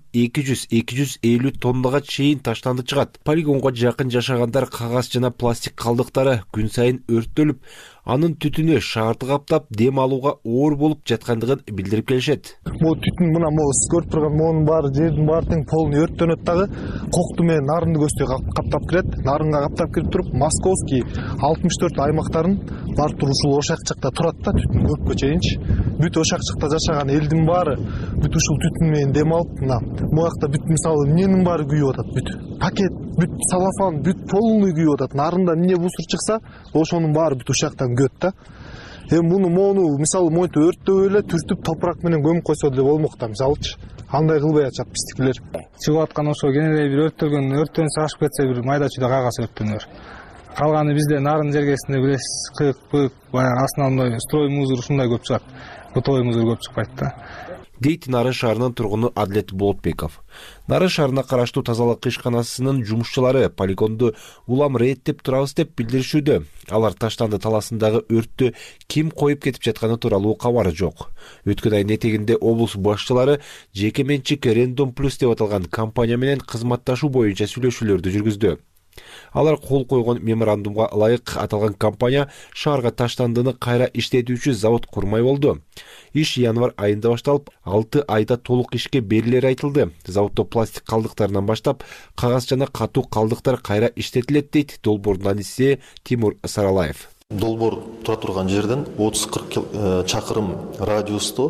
200-250 тоннага чейин таштанды чыгат. Полигонго жакын жашагандар кагаз жана пластик калдыктары күн сайын өрттөлүп, Анын түтүнү шаарды каптап дем алууга оор болуп жаткандыгын билдирип келишет. Могу түтүн мына могу көрүп турган моунун баары, жердин баары тең полный өрттөнөт дагы. Кокту менен нарынды көздөй каптап кирет. Нарынга каптап кирип туруп, Московский 64 аймактарын бар ушул ошак жакта турат да, түтүн көпкө чейинчи. Бүт ошак жакта жашаган элдин баары бүт ушул түтүн менен дем алып, мына бул жакта бүт мисалы эмненин баары күйүп атат, бүт пакет, бүт салафан, бүт полный күйүп атат. Нарында эмне бусур чыкса, ошонун баары бүт ушактан күйөт да. Эми моуну мисалы моинтип өрттөп эле түртүп топурак менен көмүп койсо деле болмок да, мисалычы. Андай кылбай атышат биздикилер. Чыгып аткан ошо кенедей бир өрттөн ашып кетсе бир майда чүйдө кагаз өрттөнөр. Калганы бизде нарын жергесинде билесиз, кык, пык, баягы основной строй мусор ушундай көп чыгат. Бытовой мусор көп чыкпайт да. Дейт Нарын шаарынын тургуну Адлет Болотбеков. Нарын шаарына караштуу тазалык ишканасынын жумушчулары полигонду улам реттеп турабыз деп билдиришүүдө. Алар Таштанды талаасындагы өрттү ким коюп кетип жатканы тууралуу кабары жок. Өткөн айдын этегинде облус башчылары жеке менчик Random Plus деп аталган компания менен кызматташуу боюнча сүйлөшүүлөрдү жүргүздү. Алар кол койгон меморандумга ылайык аталган компания шаарга Таштандыны кайра иштетүүчү завод курмай болду. Иш январь айында башталып, 6 айда толук ишке берилери айтылды. Заводдо пластик калдыктарынан баштап, кагаз жана катуу калдыктар кайра иштетилет дейт долбоордун адиси Тимур Саралаев. Долбоор тура турган жерден 30-40 чакырым радиусто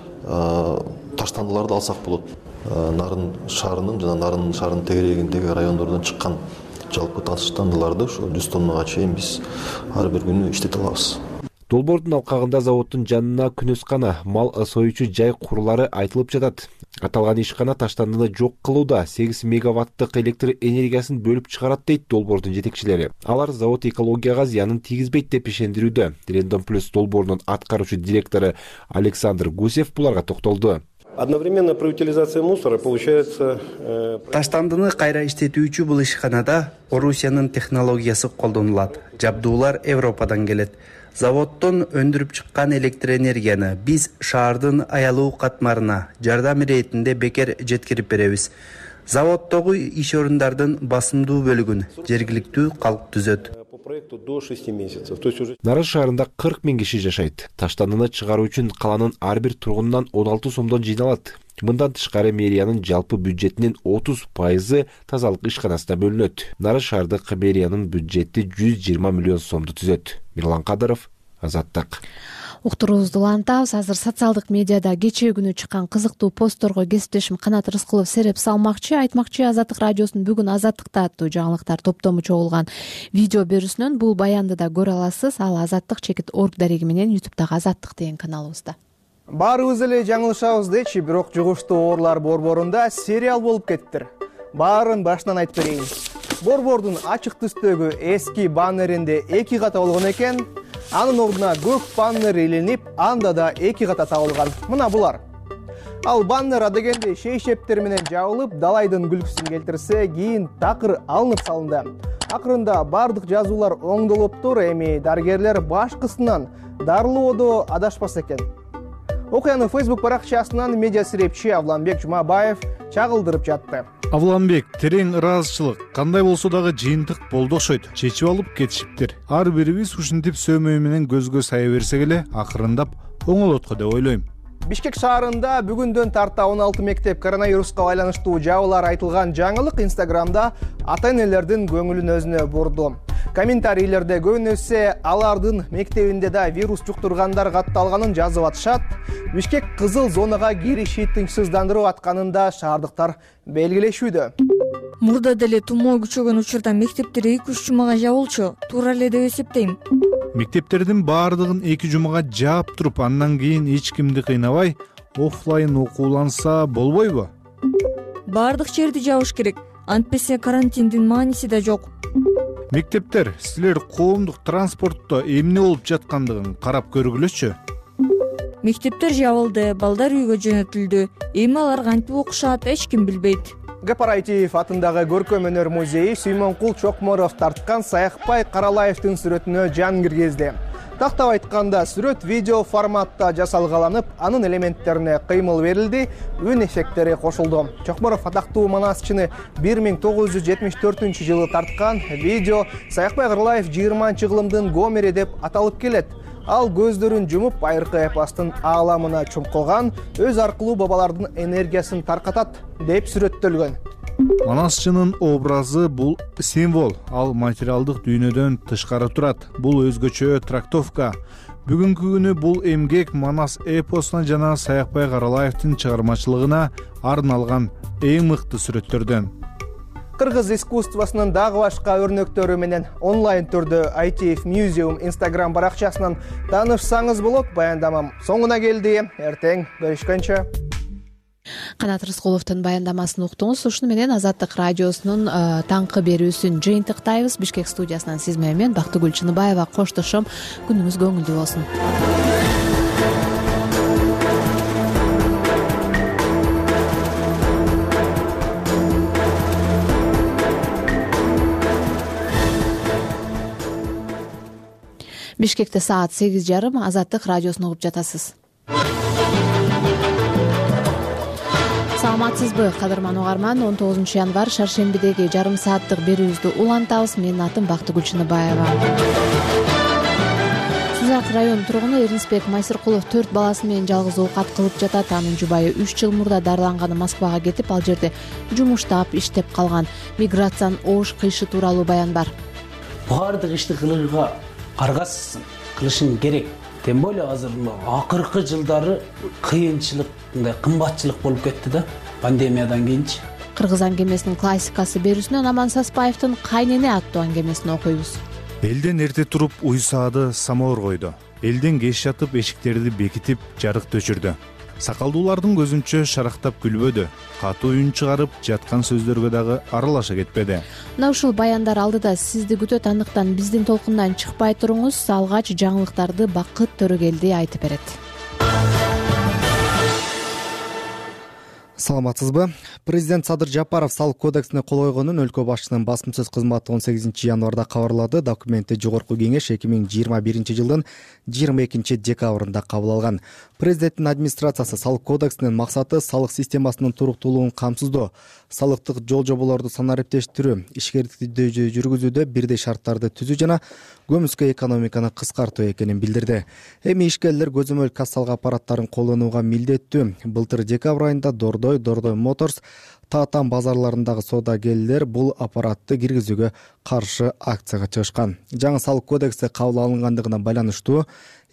таштандыларды алсак болот. Нарын шаарынын жана Нарын шаарынын тегерегиндеги райондордон чыккан жалпы таштандыларды ошо 100 тоннага чейин биз ар бир күнү иштете алабыз. Долбоордун алкагында заводдун жанына күнөскана, мал союучу жай курулары айтылып жатат. Аталган ишкана Таштандыны жок кылууда 8 мегаваттык электр энергиясын бөлүп чыгарат дейт долбоордун жетекчилери. Алар завод экологияга зыянын тийгизбейт деп ишендирүүдө. Random Plus долбоорунун аткаруучу директору Александр Гусев буларга токтолду. Одновременно при утилизации мусора получается... Таштандыны кайра иштетүүчү бул ишканада Орусиянын технологиясы колдонулат. Жабдуулар Европадан келет. Заводдон өндүрүп чыккан электр энергияны биз шаардын аялуу катмарына жардам иретинде бекер жеткирип беребиз. Заводдогу иш орундардын басымдуу бөлүгүн жергиликтүү калк түзөт. До 6 месяцев. Нарын шаарында 40 000 киши жашайт. Таштандыны чыгаруу үчүн каланын ар бир тургунунан 16 сомдон жыйналат. Мындан тышкары мэриянын жалпы бюджетинин 30% тазалык ишканасына бөлүнөт. Нарын шаардык мэриянын бюджети 120 миллион сомду түзөт. Мирлан Кадыров, Азаттык. Уктуруубузду улантабыз. Азыр социалдык медиада кечээ күнү чыккан кызыктуу постторго кесиптешим Канат Рыскулов сереп салмакчы. Айтмакчы, Азаттык радиосунун бүгүн Азаттыкта аттуу жаңылыктар топтому чогулган видео берүүсүнөн бул баянды да көрө аласыз. Ал azattik.org дареги менен YouTube'дагы Азаттык деген каналыбызда. Баарыбыз эле жаңылышабыз дечи, бирок жугуштуу оорлар борборунда сериал болуп кеттир. Баарын башынан айтып берейин. Борбордун ачык түстөгү эски баннеринде 2 ката болгон экен. Анын ордуна көк баннер илинип, анда да 2 ката табылган. Мына булар. Ал баннер адегенде шейшептер менен жабылып, далайдын күлкүсүн келтирсе, кийин такыр алынып салынды. Акырында бардык жазуулар оңдолуптур, эми дарыгерлер башкысынан дарылоодо адашпас экен. Окуяны Facebook баракчасынан медиа серепчи Авланбек Жумабаев чагылдырып жатты. Авланбек, терең ыраазычылык кандай болсо дагы жыйынтык болду окшойт. Чечип алып кетишиптир. Ар бирибиз ушинтип сөмөй менен көзгө сая берсек эле акырындап оңолот го деп ойлойм. Бишкек шаарында бүгүндөн тарта 16 мектеп коронавируска байланыштуу жабуулар айтылган жаңылык Инстаграмда ата-энелердин көңүлүн өзүнө бурду. Комментарийлерде көбүнөсү алардын мектебинде да вирус жуктургандар катталганын жазып атышат. Бишкек кызыл зонага кириши тынчсыздандырып атканын да шаардыктар белгилешүүдө. Мурда деле тумоо күчөгөн учурда мектептер 2-3 жумага жабылчу. Туура эле деп эсептейм. Мектептердин баардыгын 2 жумага жаап туруп, андан кийин эч кимди кыйнабай офлайн окууланса болбойбу? Баардык жерди жабыш керек. Антпесе карантиндин мааниси да жок. Мектептер, силер коомдук транспортто эмне болуп жаткандыгын карап көргүлөчү. Мектептер жабылды, балдар үйгө жөнөтүлдү. Эми алар кантип окушат, эч ким билбейт. Гапараитиев атындагы көркөм өнөр музейи Сүймөнкул Чокморов тарткан Саякбай Каралаевдин сүрөтүнө жан киргизди. Тактап айтканда, сүрөт видео форматта жасалгаланып, анын элементтерине кыймыл берилди, үн эффекттери кошулду. Чокморов атактуу манасчыны 1974-жылы тарткан видео Саякбай Кырлаев 20-кылымдын Гомери деп аталып келет. Ал көздөрүн жумуп, байыркы эпостун ааламына чумкулган, өз аркылуу бабалардын энергиясын таркатат деп сүрөттөлгөн. Манасчынын образы бул символ, ал материалдык дүйнөдөн тышкары турат. Бул өзгөчө трактовка. Бүгүнкү күнү бул эмгек Манас эпосуна жана Саякбай Каралаевдин чыгармачылыгына арналган эң мыкты сүрөттөрдөн. Кыргыз искусствосунун дагы башка өрнөктөрү менен онлайн түрдө ITF Museum Instagram баракчасынан таанышсаңыз болот. Баяндамам соңуна келди. Эртең көрүшкөнчө. Канат Рыскуловдун баяндамасын уктуңуз. Ушуну менен Азаттык радиосунун таңкы берүүсүн жыйынтыктайбыз. Бишкек студиясынан сиз менен Бактыгүл Чыныбаева коштошом. Күнүңүз көңүлдүү болсун. Бишкекте саат 8:30. Азаттык радиосун угуп жатасыз. Саламатсызбы, кадырман угарман? 19 январь шаршембидеги жарым сааттык берүүбүздү улантабыз. Менин атым Бактыгүл Чыныбаева. Сузак район тургуну Эрнисбек Майсыркулов 4 баласы менен жалгыз оокат кылып жатат. Анын жубайы 3 жыл мурда дарыланганы Москвага кетип, ал жерде жумуштап, иштеп калган. Миграциянын оош кыйшы тууралуу баян бар. Баардык ишти кылырга каргасызсың, кылышың керек. Тем более азыр акыркы жылдары кыйынчылык, мындай кымбатчылык болуп кетти да, пандемиядан кийинчи. Кыргыз аңгемесинин классикасы берүүсүнөн Аман Саспаевдин Кайнене аттуу аңгемесин окуйбуз. Элден эрте туруп уйсаады самауыр койду. Элден кеч жатып эшиктерди бекитип жарык төчүрдү. Сакалдуулардын көзүнчө шарактап күлбөдү. Катуу үн чыгарып жаткан сөздөргө дагы аралаша кетпеди. Мына ушул баяндар алдыда сизди күтөт, андыктан биздин толкундан чыкпай туруңуз. Алгач жаңылыктарды Бакыт Төрөгелди айтып берет. Саламатсызбы? Президент Садыр Жапаров салык кодексине кол койгонун өлкө башчысынын басмасөз кызматы 18 январда кабарлады. Документти Жогорку Кеңеш 2021 жылдын 22 декабрында кабыл алган. Президенттин администрациясы салык кодексинин максаты салык системасынын туруктуулугун камсыздоо, салыктык жол жоболорду санариптештирүү, ишкерликти жүргүзүүдө бирдей шарттарды түзүү жана көмүскө экономиканы кыскартуу экенин билдирди. Эми ишкерлер көзөмөл кассалык аппараттарын колдонууга милдеттүү. Былтыр декабрь айында Дордой Моторс Татан базарларындагы соодагерлер бул аппаратты киргизүүгө каршы акцияга чыгышкан. Жаңы салык кодекси кабыл алынгандыгына байланыштуу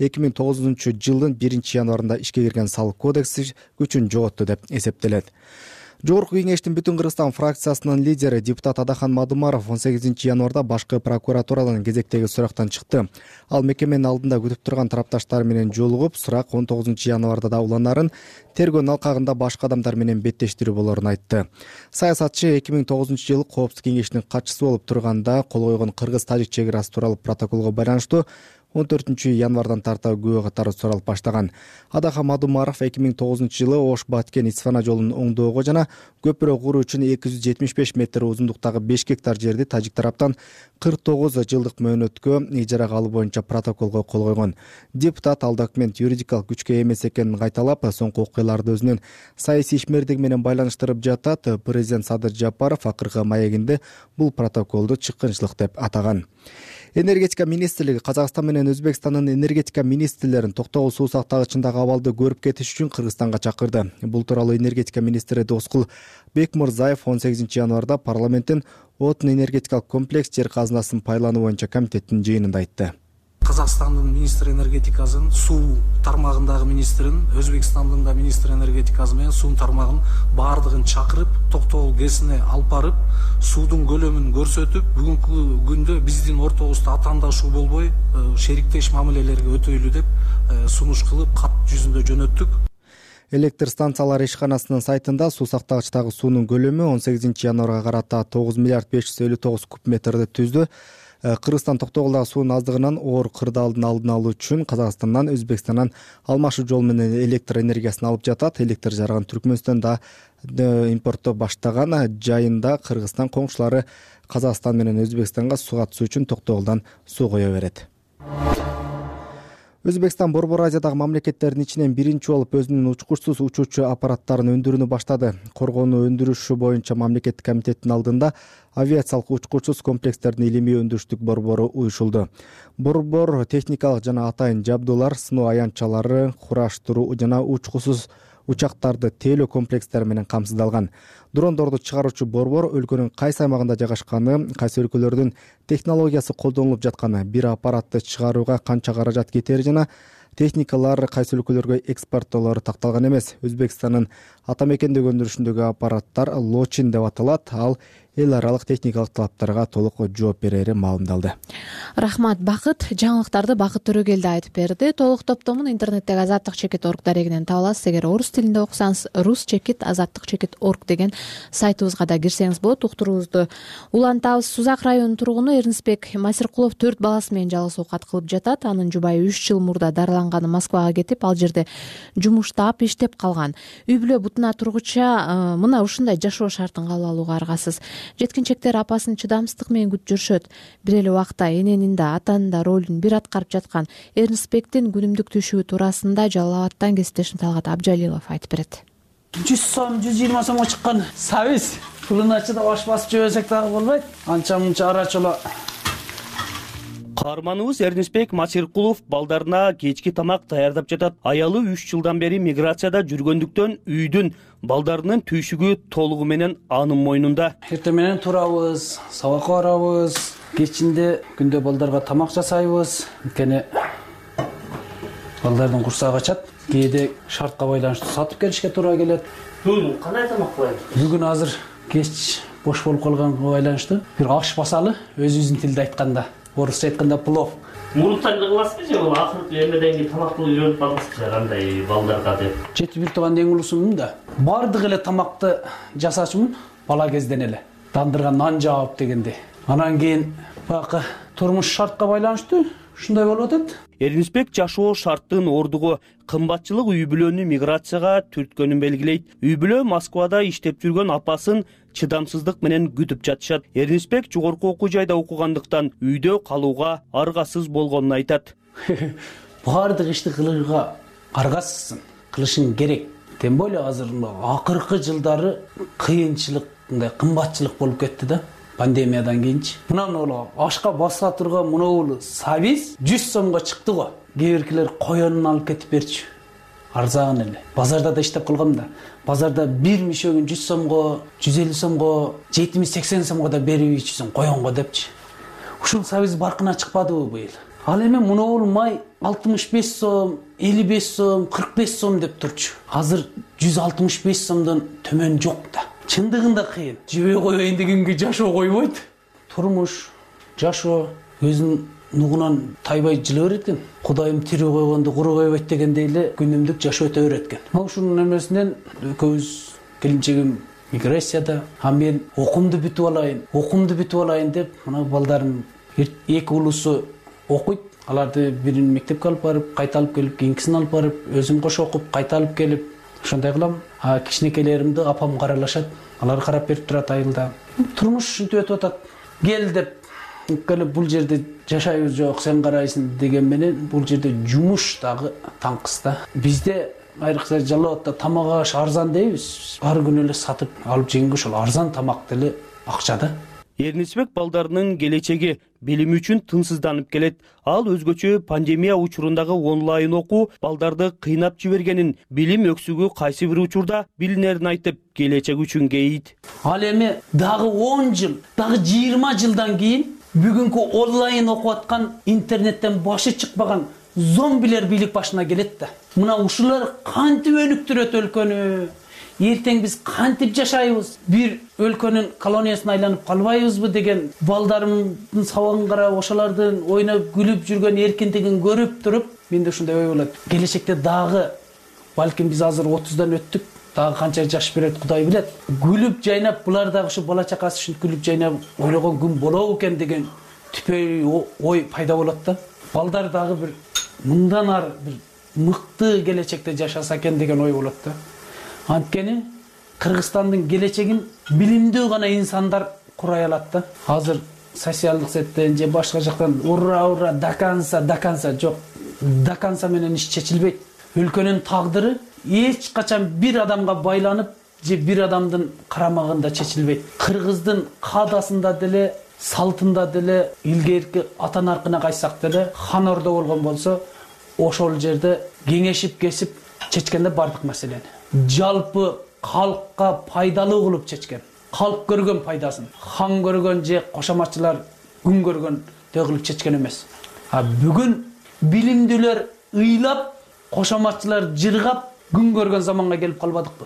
2009 жылдын 1 январында ишке кирген салык кодекси күчүн жоготту деп эсептелет. Жогорку Кеңештин Бүтүн Кыргызстан фракциясынын лидери депутат Адахан Мадумаров 18 январда башкы прокуратурадан кезектеги сурактан чыкты. Ал мекеменин алдында күтүп турган тарапташтар менен жолугуп, сурак 19 январда да уланарын, тергөөнүн алкагында башка адамдар менен беттештирүү болорун айтты. Саясатчы 2009 жылы Коопсуздук Кеңешинин катчысы болуп турганда кол койгон Кыргыз-Тажик чек арасы тууралуу протоколго байланыштуу 14 январдан тарта күбө катары суралып баштаган. Адахан Мадумаров 2009 жылы Ош-Баткен Исфана жолунун оңдоого жана көпүрө куруу үчүн 275 метр узундуктагы 5 гектар жерди тажик тараптан 49 жылдык мөөнөткө ижарага алуу боюнча протоколго кол койгон. Депутат ал документ юридикалык күчкө эмес экенин кайталап, соңку окуяларды өзүнүн саясий ишмердиги менен байланыштырып жатат. Президент Садыр Жапаров акыркы маегинде бул протоколду чыккынчылык деп атаган. Энергетика министрлиги Казакстан менен Өзбекстандын энергетика министрлерин токтогул суу сактагычындагы абалды көрүп кетиш үчүн Кыргызстанга чакырды. Бул тууралуу энергетика министри Доскул Бекмурзаев 18 январда парламенттин отун энергетикалык комплекс жер казынасын пайдалануу боюнча комитеттин жыйынында айтты. Казакстандын министри энергетикасын, суу тармагындагы министрин, Өзбекстандын да министри энергетикасы менен суу тармагын баардыгын чакырып, токтогул кесине алып барып, суудун көлөмүн көрсөтүп, бүгүнкү күндө биздин ортобузда атаандашуу болбой, шериктеш мамилелерге өтөйлү деп сунуш кылып кат жүзүндө жөнөттүк. Электр станциялары ишканасынын сайтында суу сактагычтагы суунун көлөмү 18 январга карата 9 миллиард 559 куб метрди түздү. Кыргызстан токтогулдагы суунун аздыгынан оор кырдаалдын алдын алуу үчүн Казакстандан, Өзбекстандан алмашуу жол менен электр энергиясын алып жатат. Электр жарыгын Түркмөнстөн да импорттоо баштаган жайында Кыргызстан коңшулары Казакстан менен Өзбекстанга суу катышуу үчүн токтогулдан суу кое берет. Өзбекстан Борбор Азиядагы мамлекеттердин ичинен биринчи болуп өзүнүн учкучсуз учуучу аппараттарын өндүрүүнү баштады. Коргоону өндүрүшү боюнча мамлекеттик комитеттин алдында авиациялык учкучсуз комплекстердин илимий өндүрүштүк борбору уюшулду. Борбор техникалык жана атайын жабдуулар, сыноо аянтчалары, кураштыруу жана учкусуз учактарды тейлөө комплекстери менен камсыздалган. Дрондорду чыгаруучу борбор өлкөнүн кайсы аймагында жайгашканы, кайсы өлкөлөрдүн технологиясы колдонулуп жатканы, бир аппаратты чыгарууга канча каражат кетери жана техникалар кайсы өлкөлөргө экспорттоолору такталган эмес. Өзбекстандын ата мекендеги өндүрүшүндөгү аппараттар Лочин деп аталат. Ал эл аралык техникалык талаптарга толук жооп берери маалымдалды. Рахмат, Бакыт. Жаңылыктарды Бакыт Төрөгелди айтып берди. Толук топтомун интернеттеги azattik.org дарегинен таба аласыз. Эгер орус тилинде окусаңыз, rus-azattik.org деген сайтыбызга да кирсеңиз болот. Уктуруубузду улантабыз. Сузак районунун тургуну Эрнисбек Масиркулов 4 баласы менен жалгыз оокат кылып жатат. Анын жубайы 3 жыл мурда дарыланганы Москвага кетип, ал жерде жумуштап, иштеп калган. Үй бүлө бутуна тургуча мына ушундай жашоо шартын кабыл алууга аргасыз. Жеткинчектер апасын чыдамсыздык менен күтүп жүрүшөт. Бир эле убакта эненин да, атанын да ролун бир аткарып жаткан Эрнисбектин күнүмдүк түшүгү туурасында Жалал Абадтан кесиптешим Талгат Абжалилов айтып берет. 100 сом, 120 сомго чыккан сабиз. Пулуначы да баш басып жебесек дагы болбойт. Анча мынча арачола. Каарманыбыз Эрнисбек Масиркулов балдарына кечки тамак даярдап жатат. Аялы 3 жылдан бери миграцияда жүргөндүктөн үйдүн балдарынын түйшүгү толугу менен анын мойнунда. Эртең менен турабыз, сабакка барабыз, кечинде күндө балдарга тамак жасайбыз. Анткени балдардын курсагы ачат. Кээде шартка байланыштуу сатып келишке туура келет. Бүгүн кандай тамак коет? Бүгүн азыр кеч бош болуп калганга байланыштуу бир аш басалы, өзүбүздүн тилде айтканда, орусча айтканда плов. Мурунтан кыласызбы же бул акыркы эмеден кийин тамакты үйрөнүп калдыңызбы кандай балдарга деп? Жетип бир тууган эң улусумун да. Бардык эле тамакты жасачумун бала кезден эле. Дандырган нан жаап дегенде. Анан кийин бакы турмуш шартка байланыштуу ушундай болуп атат. Эрнисбек жашоо шарттын ордугу кымбатчылык үй бүлөнү миграцияга түрткөнүн белгилейт. Үй бүлө Москвада иштеп жүргөн апасын чыдамсыздык менен күтүп жатышат. Эрнисбек жогорку окуу жайда окугандыктан үйдө калууга аргасыз болгонун айтат. Бардык ишти кылууга аргасызсың, кылышың керек. Тем более азыр акыркы жылдары кыйынчылык, мындай кымбатчылык болуп кетти да. Пандемиядан кийинчи. Мына ашка баса турган мына сабиз 100 сомго чыкты го. Кээ биркилер коёнун алып кетип берчү. Арзан эле. Базарда да иштеп калгам да. Базарда бир мишөгүн 100 сомго, 150 сомго, 70-80 сомго да берип ичсең коёнго депчи. Ушул сабиз баркына чыкпадыбы быйыл? Ал эми мына май 65 сом, 55 сом, 45 сом деп турчу. Азыр 165 сомдон төмөн жок да. Чындыгында кыйын. Жебей коеюн дегенге жашоо койбойт. Турмуш, жашоо өзүнүн нугунан тайбай жылы берет экен. Кудайым тирүү койгонду куру койбойт дегендей эле күнүмдүк жашоо өтө берет экен. Ушунун эмесинен экөөбүз келинчегим миграцияда, мен окуумду бүтүп алайын деп, мына балдарым эки улусу окуйт. Аларды бирин мектепке алып барып, кайта алып келип, кийинкисин алып барып, өзүм кошо окуп, кайта алып келип, ошондой кылам. Кичинекейлеримди апам каралашат. Алар карап берип турат айылда. Турмуш ушинтип өтүп атат. Кел деп, келип бул жерде жашайбыз жок, сен карайсың деген менен бул жерде жумуш дагы таңкыс да. Бизде айрыкча Жалал Абадта тамак аш арзан дейбиз. Ар күнү эле сатып алып жегенге ошол арзан тамак деле акча да. Эрнисбек балдарынын келечеги билими үчүн тынсызданып келет. Ал өзгөчө пандемия учурундагы онлайн окуу балдарды кыйнап жибергенин, билим өксүгү кайсы бир учурда билинерин айтып, келечек үчүн кейит. Ал эми дагы 10 жыл, дагы 20 жылдан кийин бүгүнкү онлайн окуп аткан, интернеттен башы чыкпаган зомбилер бийлик башына келет да. Мына ушулар кантип өнүктүрөт өлкөнү? Эртең биз кантип жашайбыз? Бир өлкөнүн колониясына айланып калбайбызбы деген балдарымдын сабагын карап, ошолордун ойноп күлүп жүргөн эркиндигин көрүп туруп, менде ушундай ой болот. Келечекте дагы балким биз азыр 30дан өттүк, дагы канча жаш берет Кудай билет. Күлүп жайнап, булар дагы ушу бала чакасы үчүн күлүп жайнап ойлогон күн болобу экен деген түпөй ой пайда болот да. Балдар дагы бир мындан ар бир мыкты келечекте жашаса экен деген ой болот да. Анткени Кыргызстандын келечегин билимдүү гана инсандар курай алат да. Азыр социалдык сеттен же башка жактан ура до конца жок. до конца менен иш чечилбейт. Өлкөнүн тагдыры эч качан бир адамга байланып же бир адамдын карамагында чечилбейт. Кыргыздын каадасында деле, салтында деле, илгерки ата наркына кайсак деле, хан ордо болгон болсо, ошол жерде кеңешип кесип чечкенде бардык маселени. Жалпы калкка пайдалуу кылып чечкен. Калк көргөн пайдасын, хан көргөн же кошоматчылар күн көргөн кылып чечкен эмес. Бүгүн билимдүүлөр ыйлап, кошоматчылар жыргап, күн көргөн заманга келип калбадыкпы?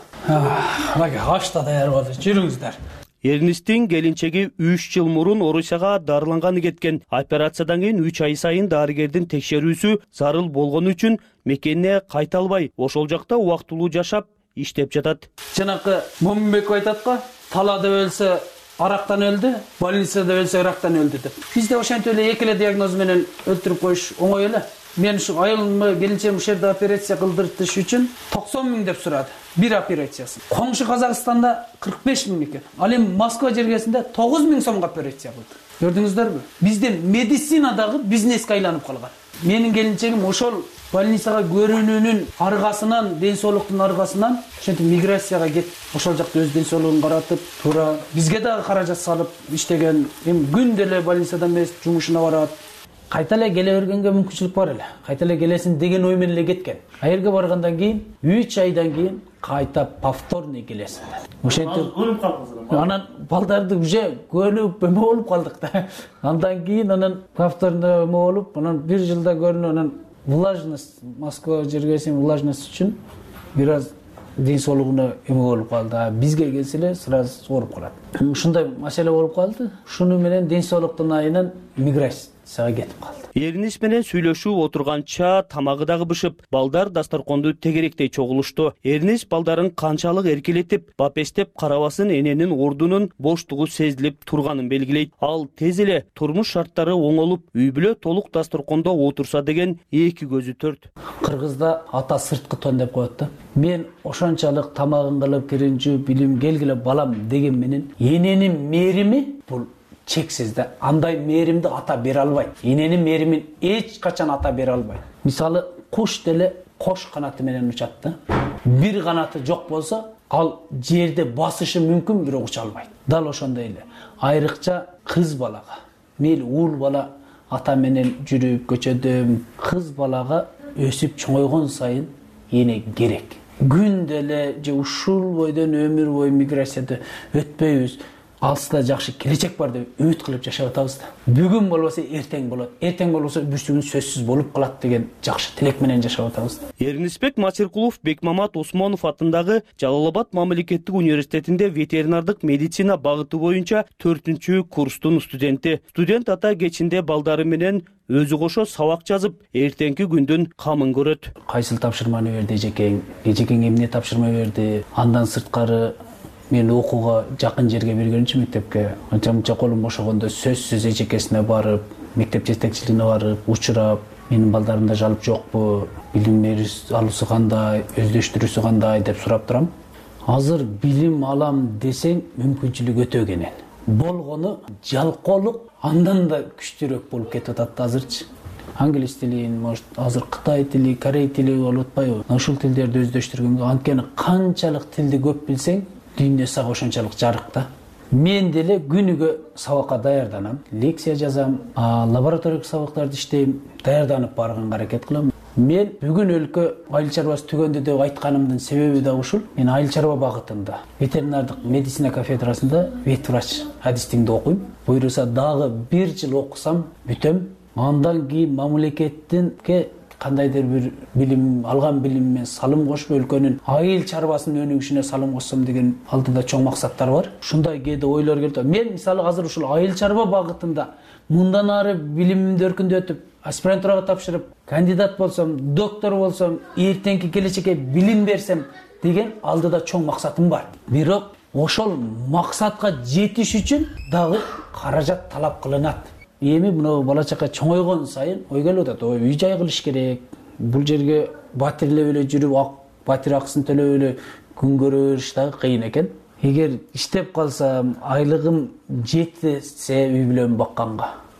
Аш да даяр болду, жүрүңүздөр. Эрнистин келинчеги 3 жыл мурун Орусияга дарыланганы кеткен. Операциядан кийин 3 ай сайын дарыгердин текшерүүсү зарыл болгону үчүн мекенине кайта албай, ошол жакта убактылуу жашап, иштеп жатат. Жанакы Момунбеков айтат го, талада өлсө арактан өлдү, больницада өлсө ырактан өлдү деп. Бизде ошентип эле эки эле диагноз менен өлтүрүп коюш оңой эле. Мен ушу айылымы келинчем ушул жерде операция кылдыртыш үчүн 90 000 деп сурады. Бир операциясын. Коңшу Казакстанда 45 000 экен. Ал эми Москва жергесинде 9 000 сомго операция кылды. Көрдүңүздөрбү? Бизде медицинадагы бизнеске айланып калган. Менин келинчегим ошол больницага көрүнүүнүн аргасынан, ден соолуктун аргасынан ошентип миграцияга кетип, ошол жакта өз ден соолугун каратып, туура бизге дагы каражат салып иштеген. Эми күндө эле больницада эмес, жумушуна барат. Кайта эле келе бергенге мүмкүнчүлүк бар эле. Кайта эле келесин деген ой менен эле кеткен. Айерге баргандан кийин 3 айдан кийин кайта повторный келесин. Ошентип көрүп калдыңыз. Анан балдарды уже көрүп эме болуп калдык да. Андан кийин анан повторный эме болуп, анан 1 жылда көрүнүп, анан влажность, Москва жергесин влажность үчүн бир аз ден соолугуна эме болуп калды. Бизге келсе эле сразу ооруп калат. Ушундай маселе болуп калды. Ушуну менен ден соолуктун айынан миграцияга кетип калды. Эрнис менен сүйлөшүп отурганча тамагы дагы бышып, балдар дастарконду тегеректей чогулушту. Эрнис балдарын канчалык эркелетип, бапестеп карабасын эненин ордунун боштугу сезилип турганын белгилейт. Ал тез эле турмуш шарттары оңолуп, үй бүлө толук дастаркондо отурса деген эки көзү төрт. Кыргызда ата сырткы тон деп коет да. Мен ошончалык тамагын кылып киринчү билим келгиле балам деген менен эненин мээрими бул чексиз да. Андай мээримди ата бере албайт. Эненин мээримин эч качан ата бере албайт. Мисалы, куш деле кош канаты менен учат да. Бир канаты жок болсо, ал жерде басышы мүмкүн, бирок уча албайт. Дал ошондой эле. Айрыкча кыз балага, мейли уул бала ата менен жүрүп көчөдө, кыз балага өсүп чоңойгон сайын эне керек. Күндө эле же ушул бойдон өмүр бою миграцияда өтпөйбүз. Алыста жакшы келечек бар деп үмүт кылып жашап атабыз да. Бүгүн болбосо эртең болот. Эртең болбосо бүрсүгүн сөзсүз болуп калат деген жакшы тилек менен жашап атабыз да. Эрнисбек Мачыркулов Бекмамат Осмонов атындагы Жалал Абад мамлекеттик университетинде ветеринардык медицина багыты боюнча 4-курстун студенти. Студент ата кечинде балдары менен өзү кошо сабак жазып, эртеңки күндүн камын көрөт. Кайсыл тапшырманы берди эжекең? Эжекең эмне тапшырма берди? Андан сырткары мен окууга жакын жерге бергенчи мектепке анча-мынча колум бошогондо сөзсүз эжекесине барып, мектеп жетекчилигине барып, учурап, менин балдарымда жалп жокпу, билим алуусу кандай, өздөштүрүүсү кандай деп сурап турам. Азыр билим алам десең мүмкүнчүлүк өтө кенен. Болгону жалкоолук андан да күчтүүрөөк болуп кетип атат азырчы. Англис тилин, может, азыр Кытай тили, Корей тили болуп атпайбы? Ушул тилдерди өздөштүргөнгө, анткени канчалык тилди көп билсең, дүйнө сага ошончалык жарык да. Мен деле күнүгө сабакка даярданам, лекция жазам, лабораториялык сабактарды иштейм, даярданып барганга аракет кылам. Мен бүгүн өлкө айыл чарбасы түгөндү деп айтканымдын себеби да ушул. Мен айыл чарба багытында, ветеринардык медицина кафедрасында ветврач адистигинде окуйм. Буйруса дагы 1 жыл окусам бүтөм. Андан кийин мамлекеттинке кандайдыр бир билим алган билим менен салым кошуп, өлкөнүн айыл чарбасынын өнүгүшүнө салым кошсом деген алдыда чоң максаттар бар. Ушундай кээде ойлор келди. Мен мисалы азыр ушул айыл чарба багытында мындан ары билимимди өркүндөтүп, аспирантурага тапшырып, кандидат болсом, доктор болсом, эртеңки келечекке билим берсем деген алдыда чоң максатым бар. Бирок ошол максатка жетиш үчүн дагы каражат талап кылынат. Эми мына бала чака чоңойгон сайын ой келип атат. Үй жай кылыш керек. Бул жерге батирлеп эле жүрүп, батир акысын төлөп эле күн көрө бериш дагы кыйын экен. Эгер иштеп калсам, айлыгым жетсе үй бүлөм бакканга,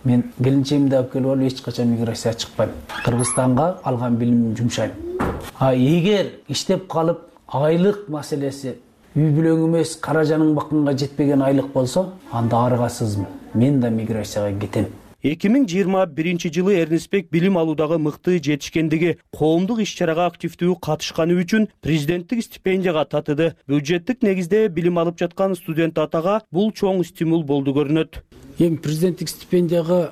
мен келинчегимди алып келип алып эч качан миграцияга чыкпайм. Кыргызстанга алган билимимди жумшайм. Эгер иштеп калып айлык маселеси үй бүлөң эмес, каражаның бакканга жетпеген айлык болсо, анда аргасызмын. Мен да миграцияга кетем. 2021 жылы Эрнестбек билим алуудагы мыкты жетишкендиги, коомдук иш-чарага активдүү катышканы үчүн президенттик стипендияга татыды. Бюджеттик негизде билим алып жаткан студент атага бул чоң стимул болду көрүнөт. Эми президенттик стипендияга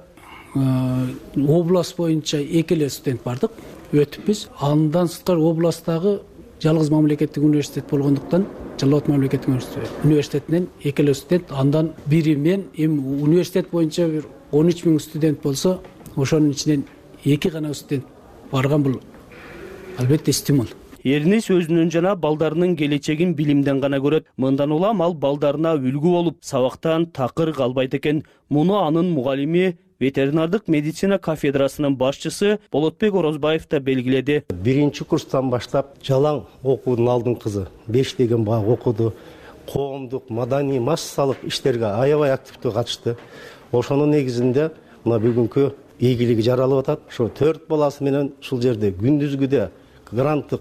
область боюнча 2 эле студент бардык, өтүпбүз. Андан сырткары областтагы жалгыз мамлекеттик университет болгондуктан Жалал Абад мамлекеттик университетинен 2 эле студент, андан бири мен. Эми университет боюнча 13.000 студент болсо, ошонун ичинен 2 гана студент барган, бул албетте стимул. Эрнис өзүнүн жана балдарынын келечегин билимден гана көрөт. Мындан улам ал балдарына үлгү болуп, сабактан такыр калбайт экен. Муну анын мугалими, ветеринардык медицина кафедрасынын башчысы Болотбек Орозбаев да белгиледи. 1-курстан баштап жалаң окуудун алдын кызы 5 деген бак окуду. Коомдук, маданий, массалык иштерге аябай активдүү катышты. Ошонун негизинде мына бүгүнкү ийгилиги жаралып атат. Ошо 4 баласы менен ушул жерде күндүзгүдө гранттык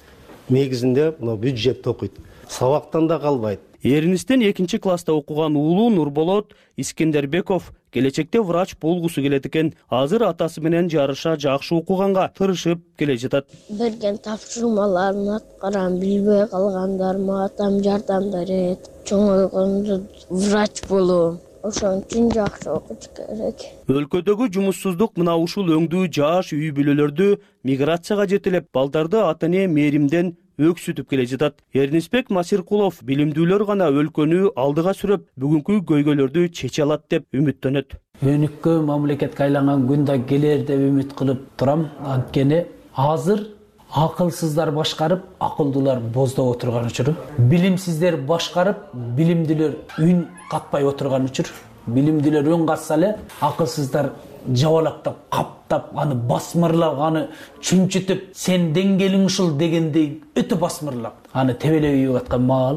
негизинде мына бюджетте окуйт. Сабактан да калбайт. Эрнистен 2 класста окуган уулу Нурболот Искендербеков келечекте врач болгусу келет экен. Азыр атасы менен жарыша жакшы окуганга тырышып келе жатат. Берген тапшырмаларын аткарам, билбей калгандарыма атам жардам берет. Чоңойгондо врач болом. Ошон үчүн жакшы окуш керек. Өлкөдөгү жумуссуздук мына ушул өңдүү жаш үй бүлөлөрдү миграцияга жетелеп, балдарды ата-эне мээримден өксүтүп келе жатат. Эрнестбек Масиркулов билимдүүлөр гана өлкөнү алдыга сүрөп, бүгүнкү көйгөйлөрдү чече алат деп үмүттөнөт. Өнүккөн мамлекетке айланган күн да келер деп үмүт кылып турам. Анткени азыр акылсыздар башкарып, акылдуулар боздоп отурган учур. Билимсиздер башкарып, билимдүүлөр үн катпай отурган учур. Билимдүүлөр үн катса эле, акылсыздар жабалактап, каптап, аны басмырлап, аны чүнчүтүп, сен деңгээлиң ушул дегендей өтө басмырлап, аны тебелеп ийип аткан маал.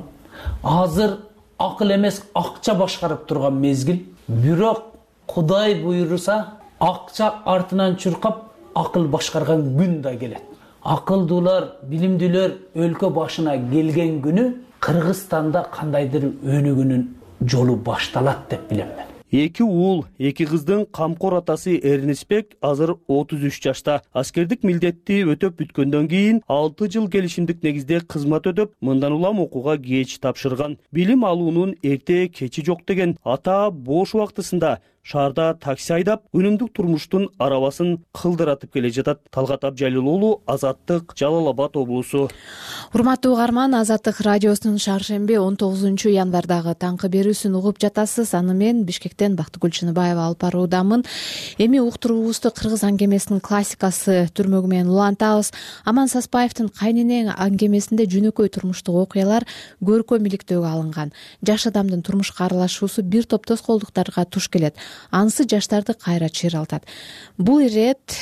Азыр акыл эмес, акча башкарып турган мезгил. Бирок Кудай буйруса, акча артынан чуркап, акыл башкарган күн да келет. Акылдуулар, билимдүүлөр өлкө башына келген күнү Кыргызстанда кандайдыр өнүгүүнүн жолу башталат деп билем мен. 2 уул, 2 кыздын камкор атасы Эрнестбек азыр 33 жашта. Аскердик милдетти өтөп бүткөндөн кийин 6 жыл келишимдик негизде кызмат өтөп, мындан улам окууга кеч тапшырган. Билим алуунун эрте кечи жок деген ата бош убактысында шаарда такси айдап, үнүмдүк турмуштун арабасын кылдыратып келе жатат. Талгат Абжалил уулу, Азаттык, Жалал Абад облусу. Урматтуу угарман, Азаттык радиосунун шаршемби 19 январдагы таңкы берүүсүн угуп жатасыз. Аны мен Бишкектен Бактыгүл Чыныбаева алып баруудамын. Эми уктуруубузду кыргыз аңгемесинин классикасы түрмөгү менен улантабыз. Аман Саспаевдин Кайнене аңгемесинде жөнөкөй турмуштук окуялар көркөмүлүктөгө алынган. Жаш адамдын турмушка аралашуусу бир топ тоскоолдуктарга туш келет. Анысы жаштарды кайра чыйралтат. Бул ирет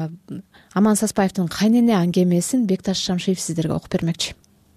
Аман Саспаевдин Кайнене аңгемесин Бекташ Шамшиев сиздерге окуп бермекчи.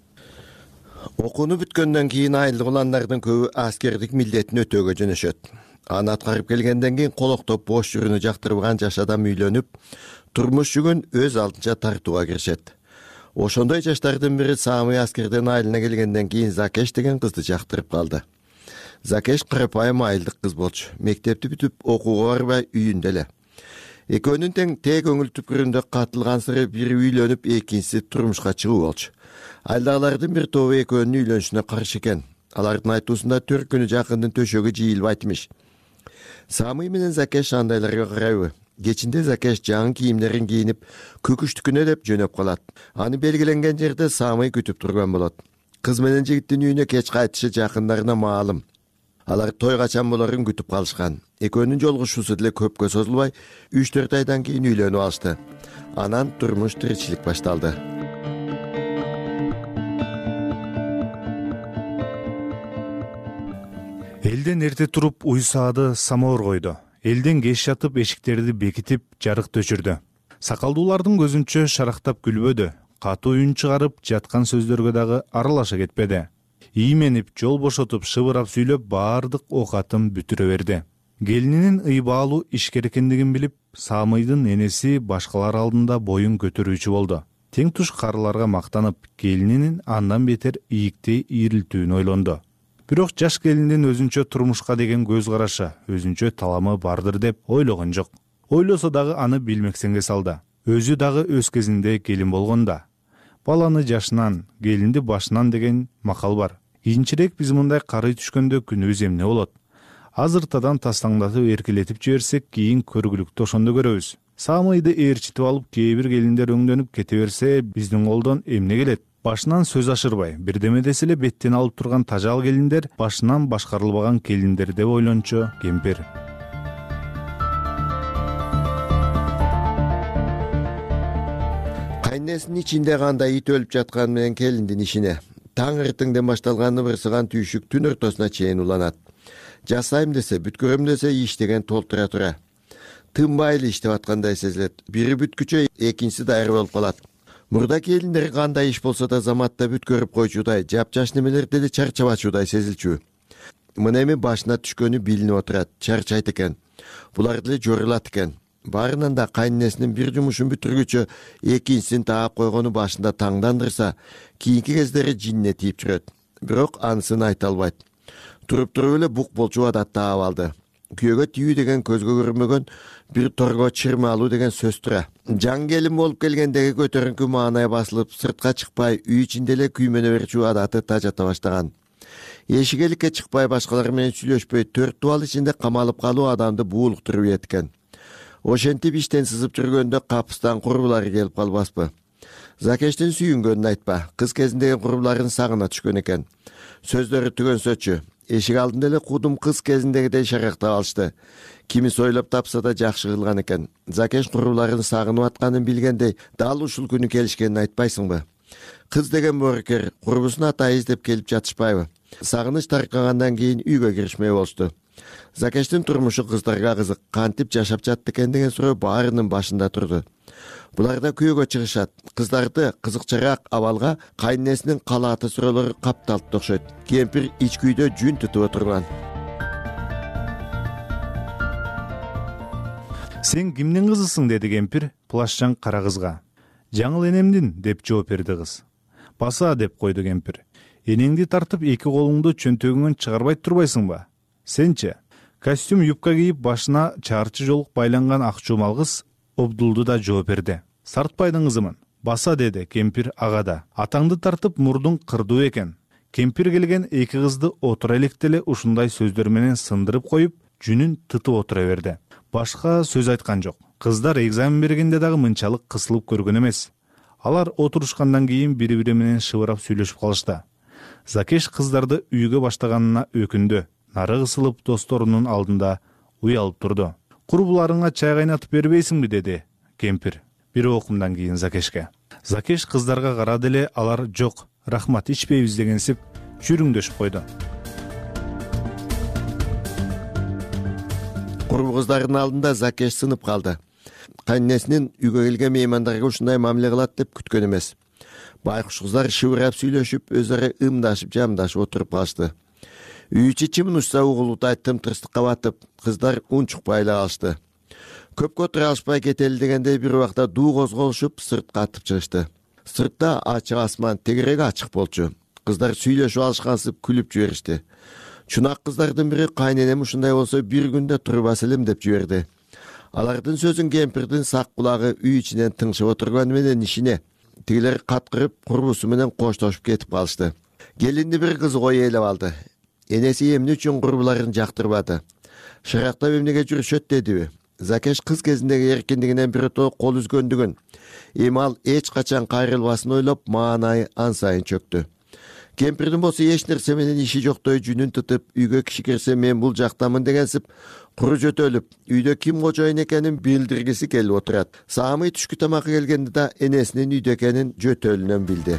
Окууну бүткөндөн кийин айылдык уландардын көбү аскердик милдетин өтөөгө жөнөшөт. Аны аткарып келгенден кийин колоктоп бош жүрүүнү жактырбаган жаш адам үйлөнүп, турмуш жүгүн өз алдынча тартууга киришет. Ошондой жаштардын бири Самый аскерден айылына келгенден кийин Закеш деген кызды жактырып калды. Закеш кырапайым айылдык кыз болчу. Мектепти бүтүп окууга барбай үйүндө эле. Экөөнүн тең көңүл түпкүрүндө катылгансыры бири үйлөнүп, экинчиси турмушка чыгуу болчу. Айылдагылардын бир тобу экөөнүн үйлөнүшүнө каршы экен. Алардын айтуусунда 4 күнү жакындын төшөгү жыйылбайт имиш. Самый менен Закеш андайларга карайбы. Кечинде Закеш жаңы кийимдерин кийинип, көкүштүкүнө деп жөнөп калат. Аны белгиленген жерде Самый күтүп турган болот. Кыз менен жигиттин үйүнө кеч кайтышы жакындарына маалым. Алар той качан болорун күтүп калышкан. Экөөнүн жолугушуусу деле көпкө созулбай, 3-4 айдан кийин үйлөнүп алышты. Анан турмуш тиричилик башталды. Элден эрте туруп уй-саады самовар койду. Элден кеч жатып эшиктерди бекитип, жарык төчүрдү. Сакалдуулардын көзүнчө шарактап күлбөдү. Катуу үн чыгарып, жаткан сөздөргө дагы аралаша кетпеди. Ийменип, жол бошотуп, шыбырап сүйлөп, баардык оокатын бүтүрө берди. келининин ыйбаалуу ишкер экендигин билип, Саамыйдын энеси башкалар алдында боюн көтөрүүчү болду. Тең туш карыларга мактанып, келининин андан бетер ийиктей ийрилтүүнү ойлонду. Бирок жаш келиндин өзүнчө турмушка деген көз карашы, өзүнчө таламы бардыр деп ойлогон жок. Ойлосо дагы аны билмексенге салды. Өзү дагы өз кезинде келин болгонда. Баланы жашынан, келинди башынан деген макал бар. Кийинчерээк биз мындай карый түшкөндө күнүбүз эмне болот? Азыртадан тастаңдатып эркелетип жиберсек, кийин көргүлүктү ошондо көрөбүз. Саамыйды ээрчитип алып, кээ бир келиндер өңдөнүп кете берсе, биздин колдон эмне келет? Башынан сөз ашырбай, бирдеме десе эле беттен алып турган тажал келиндер башынан башкарылбаган келиндер деп ойлончу кемпир. Кайнесинин ичинде кандай ит өлүп жатканы менен келиндин ишине таң эртеңден башталган ыбырсыган түйшүк түн ортосуна чейин уланат. Жасайм десе, бүткөрөм десе иштеген толтура тура. Тынбай эле иштеп аткандай сезилет. Бири бүткүчө, экинчиси даяр болуп калат. Мурда келиндер кандай иш болсо да заматта бүткөрүп койчудай, жапжаш немелерди эле чарчабачудай сезилчү. Мына эми башына түшкөнү билинип отурат, чарчайт экен. Булар деле жорулат экен. Баарынан да кайнесинин бир жумушун бүтүргүчө экинчисин таап койгону башында таңдандырса, кийинки кездери жинне тийип жүрөт. Бирок анысын айта албайт. Туруп эле бук болчу адатты таап алды. Күйөөгө тийүү деген көзгө көрүнмөгөн, бир торго чырмалуу деген сөз тура. Жан келин болуп келгендеги көтөрүнкү маанай басылып, сыртка чыкпай, үй ичинде эле күймөнө берчү адаты тажата баштаган. Эшигеликке чыкпай, башкалар менен сүйлөшпөй, 4 дубал ичинде камалып калуу адамды буулуктуруп экен. Ошентип иштен сызып жүргөндө капыстан курбулары келип калбаспы? Закештин сүйүнгөнүн айтпа, кыз кезиндеги курбуларын сагына түшкөн экен. Сөздөрү түгөнсөчү, эшик алдында эле кудум кыз кезиндегидей шарактап алышты. Кимиси ойлоп тапса да жакшы кылган экен. Закеш курбуларын сагынып атканын билгендей, дал ушул күнү келишкенин айтпайсыңбы? Кыз деген боорукер, курбусун ата издеп келип жатышпайбы? Сагыныч таркагандан кийин үйгө киришмей болушту. Закештин турмушу кыздарга кызык, кантип жашап жатты экен деген суроо баарынын башында турду. Булар да күйөөгө чыгышат. Кыздарды кызыкчараак абалга кайнесинин калааты суроолору капталып окшойт. Кемпир ич күйдө жүн тутуп отурган. Сен кимдин кызысың, деди кемпир плашчан кара кызга. Жаңыл энемдин, деп жооп берди кыз. Баса, деп койду кемпир. Энеңди тартып эки колуңду чөнтөгүңөн чыгарбай турбайсыңбы? Сенчи? Костюм юбка кийип, башына чаарчы жолук байланган ак чумал кыз Обдулду да жооп берди. Сартпайдын кызымын. Баса, деди кемпир ага да. Атаңды тартып мурдуң кырдуу экен. Кемпир келген эки кызды отура электеле ушундай сөздөр менен сындырып коюп, жүнүн тытып отура берди. Башка сөз айткан жок. Кыздар экзамен бергенде дагы мынчалык кысылып көргөн эмес. Алар отурушкандан кийин бири-бири менен шыбырап сүйлөшүп калышты. Закеш кыздарды үйгө баштаганына өкүндү. Нары кысылып досторунун алдында уялып турду. Курбуларыңа чай кайнатып бербейсиңби, деди кемпир бир окумдан кийин Закешке. Закеш кыздарга карады эле, алар жок, рахмат, ичпейбиз дегенсип жүрүңдөшүп койду. Курбу кыздардын алдында Закеш сынып калды. Кайнесинин үйгө келген меймандарга ушундай мамиле кылат деп күткөн эмес. Байкуш кыздар шыбырап сүйлөшүп, өзара ымдашып, жамдашып отуруп калышты. Үй ичи чымынышса угулутай тымтырстыкка батып, кыздар унчукпай эле калышты. Көпкө тура алышпай кетели дегенде бир убакта дуу козголушуп, сыртка атып чыгышты. Сыртта ачык асман, тегереги ачык болчу. Кыздар сүйлөшүп алышкансып күлүп жиберишти. Чунак кыздардын бири кайненем ушундай болсо бир күндө турбас элем деп жиберди. Алардын сөзүн кемпирдин сак кулагы үй ичинен тыңшып отурганы менен ишине. Тигилер каткырып, курбусу менен коштошуп кетип калышты. Келинди бир кыз ой ээлеп алды. Энеси эмне үчүн курбуларын жактырбады? Шырактап эмнеге жүрүшөт дедиби? Закеш кыз кезиндеги эркиндигинен бир топ кол үзгөндүгүн, эми ал эч качан кайрылбасын ойлоп, маанайы ан сайын чөктү. Кемпирдин болсо эч нерсе менен иши жоктой жүнүн тытып, үйгө киши кирсе мен бул жактамын дегенсип, куру жөтөлүп, үйдө ким кожоюн экенин билдиргиси келип отурат. Саамый түшкү тамакка келгенде да энесинин үйдө экенин жөтөлүнөн билди.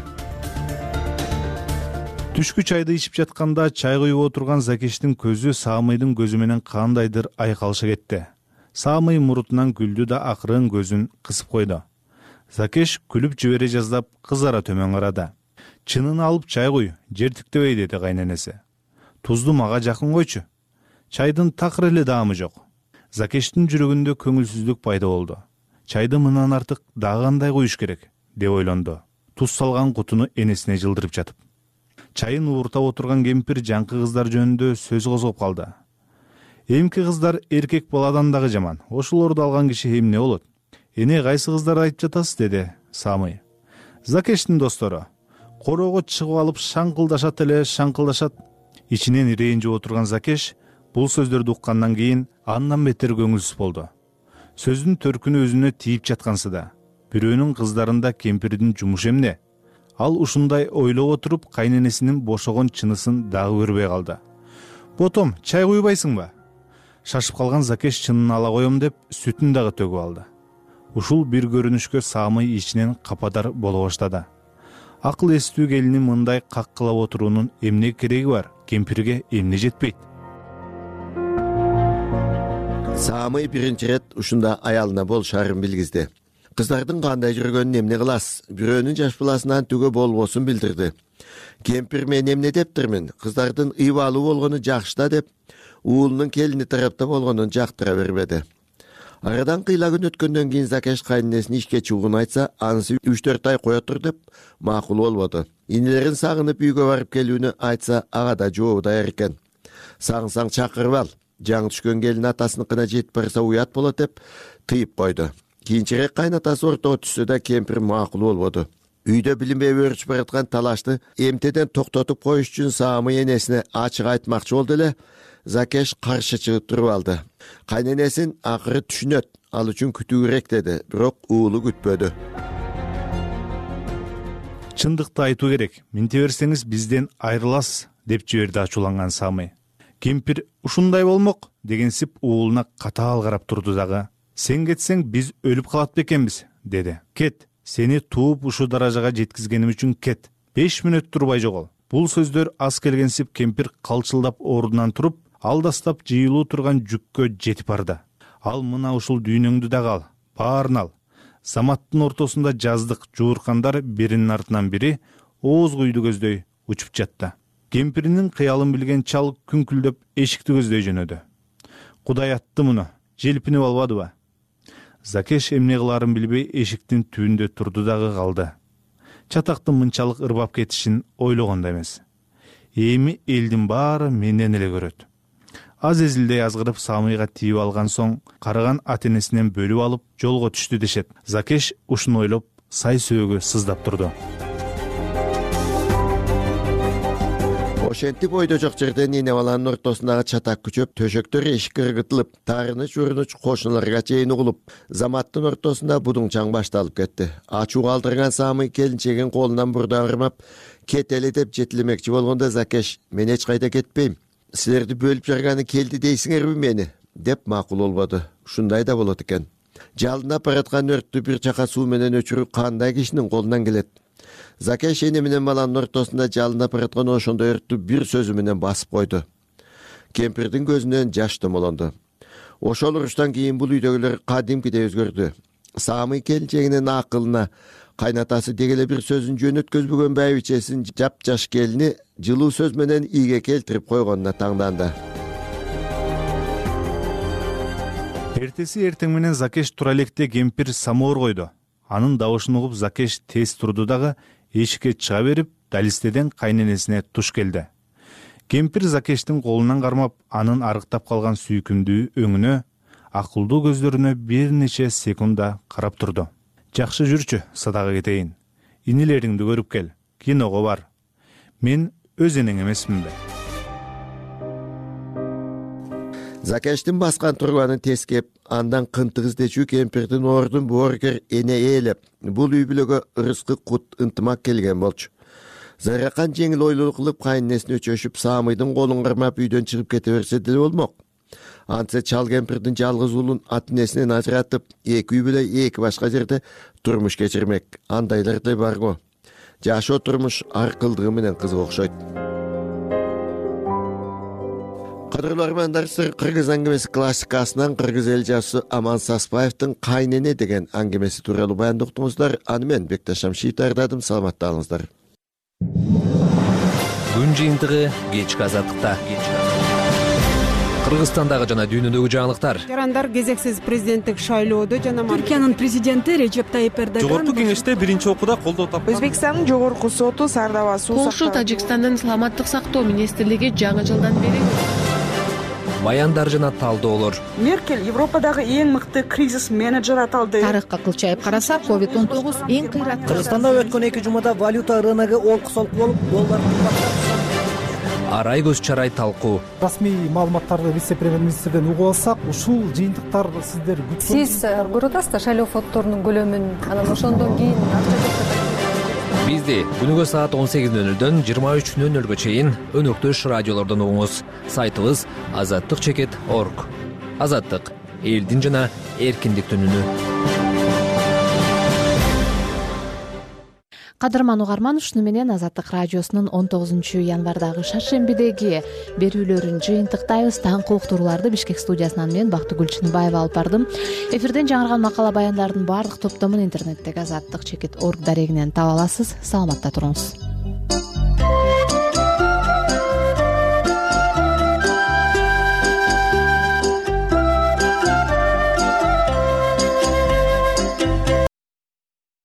Түшкү чайды ичип жатканда чай куюп отурган Закештин көзү Саамыйдын көзү менен кандайдыр айкалыша кетти. Саамый мурутунан күлдү да акырын көзүн кысып койду. Закеш күлүп жибере жаздап кызара төмөн карады. Чынын алып чай куй, жер тиктебей, деди кайненеси. Тузду мага жакын койчу. чайдын такыр эле даамы жок. Закештин жүрөгүндө көңүлсүздүк пайда болду. Чайды мындан артык дагы кандай куюш керек деп ойлонду. Туз салган кутуну энесине жылдырып жатып. Чайын ууртап отурган кемпир жаңкы кыздар жөнүндө сөз козгоп калды. Эмки кыздар эркек баладан дагы жаман. Ошолорду алган киши эмне болот? Эне кайсы кыздарды айтып жатасыз, деди Самый. Закештин достору короого чыгып алып шаңкылдашат. Ичинен ренжип отурган Закеш бул сөздөрдү уккандан кийин андан бетер көңүлсүз болду. Сөздүн төркүнү өзүнө тийип жаткансыда. Бирөөнүн кыздарында кемпирдин жумушу эмне? Ал ушундай ойлоп отуруп кайненесинин бошогон чынысын дагы көрбөй калды. Ботом, чай куйбайсыңбы? Шашып калган Закеш чынын ала коем деп сүтүн дагы төгүп алды. Ушул бир көрүнүшкө Самый ичинен кападар боло баштады. Акыл эстүү келини мындай каккылап отуруунун эмне кереги бар? Кемпирге эмне жетпейт? Самый биринчи ирет ушунда аялына болушарын билгизди. Кыздардын кандай жүргөнүн эмне кыласыз? Бирөөнүн жаш баласынан түгө болбосун билдирди. Кемпир мен эмне дептирмин? Кыздардын ыйбалуу болгону жакшы да деп, уулунун келини тарапта болгонун жактыра бербеди. Арадан кыйла күн өткөндөн кийин Закеш кайненесине ишке чыгууну айтса, анысы 3-4 ай кое тур деп макул болбоду. Инелерин сагынып үйгө барып келүүнү айтса, ага да жообу даяр экен. Сагынсаң чакырып ал. Жаңы түшкөн келин атасыныкына жетип барса уят болот деп тыйып койду. Кийинчерээк кайнатасы ортого түшсө да кемпир макул болбоду. Үйдө билинбей өрчүп бараткан талашты эмтеден токтотуп коюш үчүн Самый энесине ачык айтмакчы болду эле. Закеш каршы чыгып туруп алды. Кайненесин акыры түшүнөт, ал үчүн күтүү керек деди, бирок уулу күтпөдү. Чындыкты айтуу керек. Минте берсеңиз бизден айрыласыз, деп жиберди ачууланган Самый. Кемпир ушундай болмок дегенсип уулуна катаал карап турду дагы. Сен кетсең биз өлүп калат бекенбиз, деди. Кет, сени тууп ушу даражага жеткизгеним үчүн кет. 5 мүнөт турбай жогол. Бул сөздөр аз келгенсип кемпир калчылдап ордунан туруп, алдастап жыйылуу турган жүккө жетип барды. Ал мына ушул дүйнөңдү дагы ал, баарын ал. Заматтын ортосунда жаздык жууркандар биринин артынан бири ооз куйду көздөй учуп жатты. Кемпиринин кыялын билген чал күңкүлдөп эшикти көздөй жөнөдү. Кудай атты муну, желпинип албадыбы? Закеш эмне кыларын билбей эшиктин түбүндө турду дагы калды. Чатактын мынчалык ырбап кетишин ойлогондо эмес. Эми элдин баары менден эле көрөт. Аз эзилдей азгырып Самыйга тийип алган соң, карыган ата-энесинен бөлүп алып жолго түштү дешет. Закеш ушуну ойлоп, сай сөөгө сыздап турду. Ошентип ойдо жок жерден эне баланын ортосундагы чатак күчөп, төшөктөр эшикке ыргытылып, таарыныч кошуналарга чейин угулуп, заматтын ортосунда будуңчаң башталып кетти. Ачуу калтырган Самый келинчегин колунан бурда ырмап, кетели деп жетилемекчи болгондо Закеш, мен эч кайда кетпейм. Силерди бөлүп жарганы келди дейсиңерби мени? Деп макул болбоду. Ушундай да болот экен. Жалынап бараткан өрттү бир чака суу менен өчүрүү кандай кишинин колунан келет? Закеш эне менен баланын ортосунда жалынап бараткан ошондой өрттү бир сөзү менен басып койду. Кемпирдин көзүнөн жаш томолонду. Ошол уруштан кийин бул үйдөгүлөр кадимкидей өзгөрдү. Самый келинчегинин акылына кайнатасы дегеле бир сөзүн жөнөткөзбөгөн байбичесин жапжаш келини жылуу сөз менен ийге келтирип койгонуна таңданды. Эртеси эртең менен Закеш тура электе кемпир самоор койду. Анын дабышын угуп Закеш тез турду дагы эшикке чыга берип, далистеден кайненесине туш келди. Кемпир Закештин колунан кармап, анын арыктап калган сүйкүмдүү өңүнө, акылдуу көздөрүнө бир нече секунда карап турду. Жакшы жүрчү, садага кетейин. Инилериңди көрүп кел, киного бар. Мен өз энең эмесминби? Закештин баскан турганын тескеп, андан кынтык издечүү кемпирдин ордун боорукер эне ээлеп, бул үй бүлөгө ырыскы кут ынтымак келген болчу. Заракан жеңил ойлуулук кылып кайненесине өчөшүп, Самыйдын колун кармап үйдөн чыгып кете берсе деле болмок. Антсе чал кемпирдин жалгыз уулун ата-энесинен ажыратып, эки үй бүлө эки башка жерде турмуш кечирмек. Андайлар да бар го. Жашоо турмуш аркылдыгы менен кызык окшойт. Кадырлуу армандар, Кыргыз аңгемеси классикасынан Кыргыз эл жазуусу Аман Саспаевдин Кайнене деген аңгемеси тууралуу баяндоо уктуңуздар. Аны мен Бекташ Шамшиев даярдадым. Саламатта болуңуздар. Күн жыйынтыгы кечки азаттыкта. Кыргызстандагы жана дүйнөдөгү жаңылыктар. Жарандар кезексиз президенттик шайлоодо жана Түркиянын президенти Режеп Тайип Эрдоган жогорку кеңеште биринчи окууда колдоо тапкан. Өзбекстандын жогорку соту Сардава суу Полша Тажикстандын саламаттык сактоо министрлиги жаңы жылдан бери баяндар жана талдоолор. Меркель Европадагы эң мыкты кризис менеджер аталды. Тарыхка кылчайып карасак, COVID-19 эң кыйраттуу. Кыргызстанда өткөн 2 жумада валюта рыногу олку-солку болуп, доллар Арай көз чарай талкуу. Расмий маалыматтарды вице-премьер-министрден угуп алсак, ушул жыйынтыктар сиздер Сиз көрүп атасызбы шайлоо фонддорунун көлөмүн, анан ошондон кийин Бизди күнүгө саат 18:00дөн 23:00гө чейин өнөктөш радиолордон угуңуз. Сайтыбыз azattik.org. Азаттык — элдин жана эркиндиктин үнү. Кадырман угарман, ушуну менен Азаттык радиосунун 19-январдагы шаршембидеги берүүлөрүн жыйынтыктайбыз. Таңкы уктурууларды Бишкек студиясынан мен Бактыгүл Чыныбаева алып бардым. Эфирден жаңырган макала баяндардын баардык топтомун интернеттеги azattik.org дарегинен таба аласыз. Саламатта туруңуз.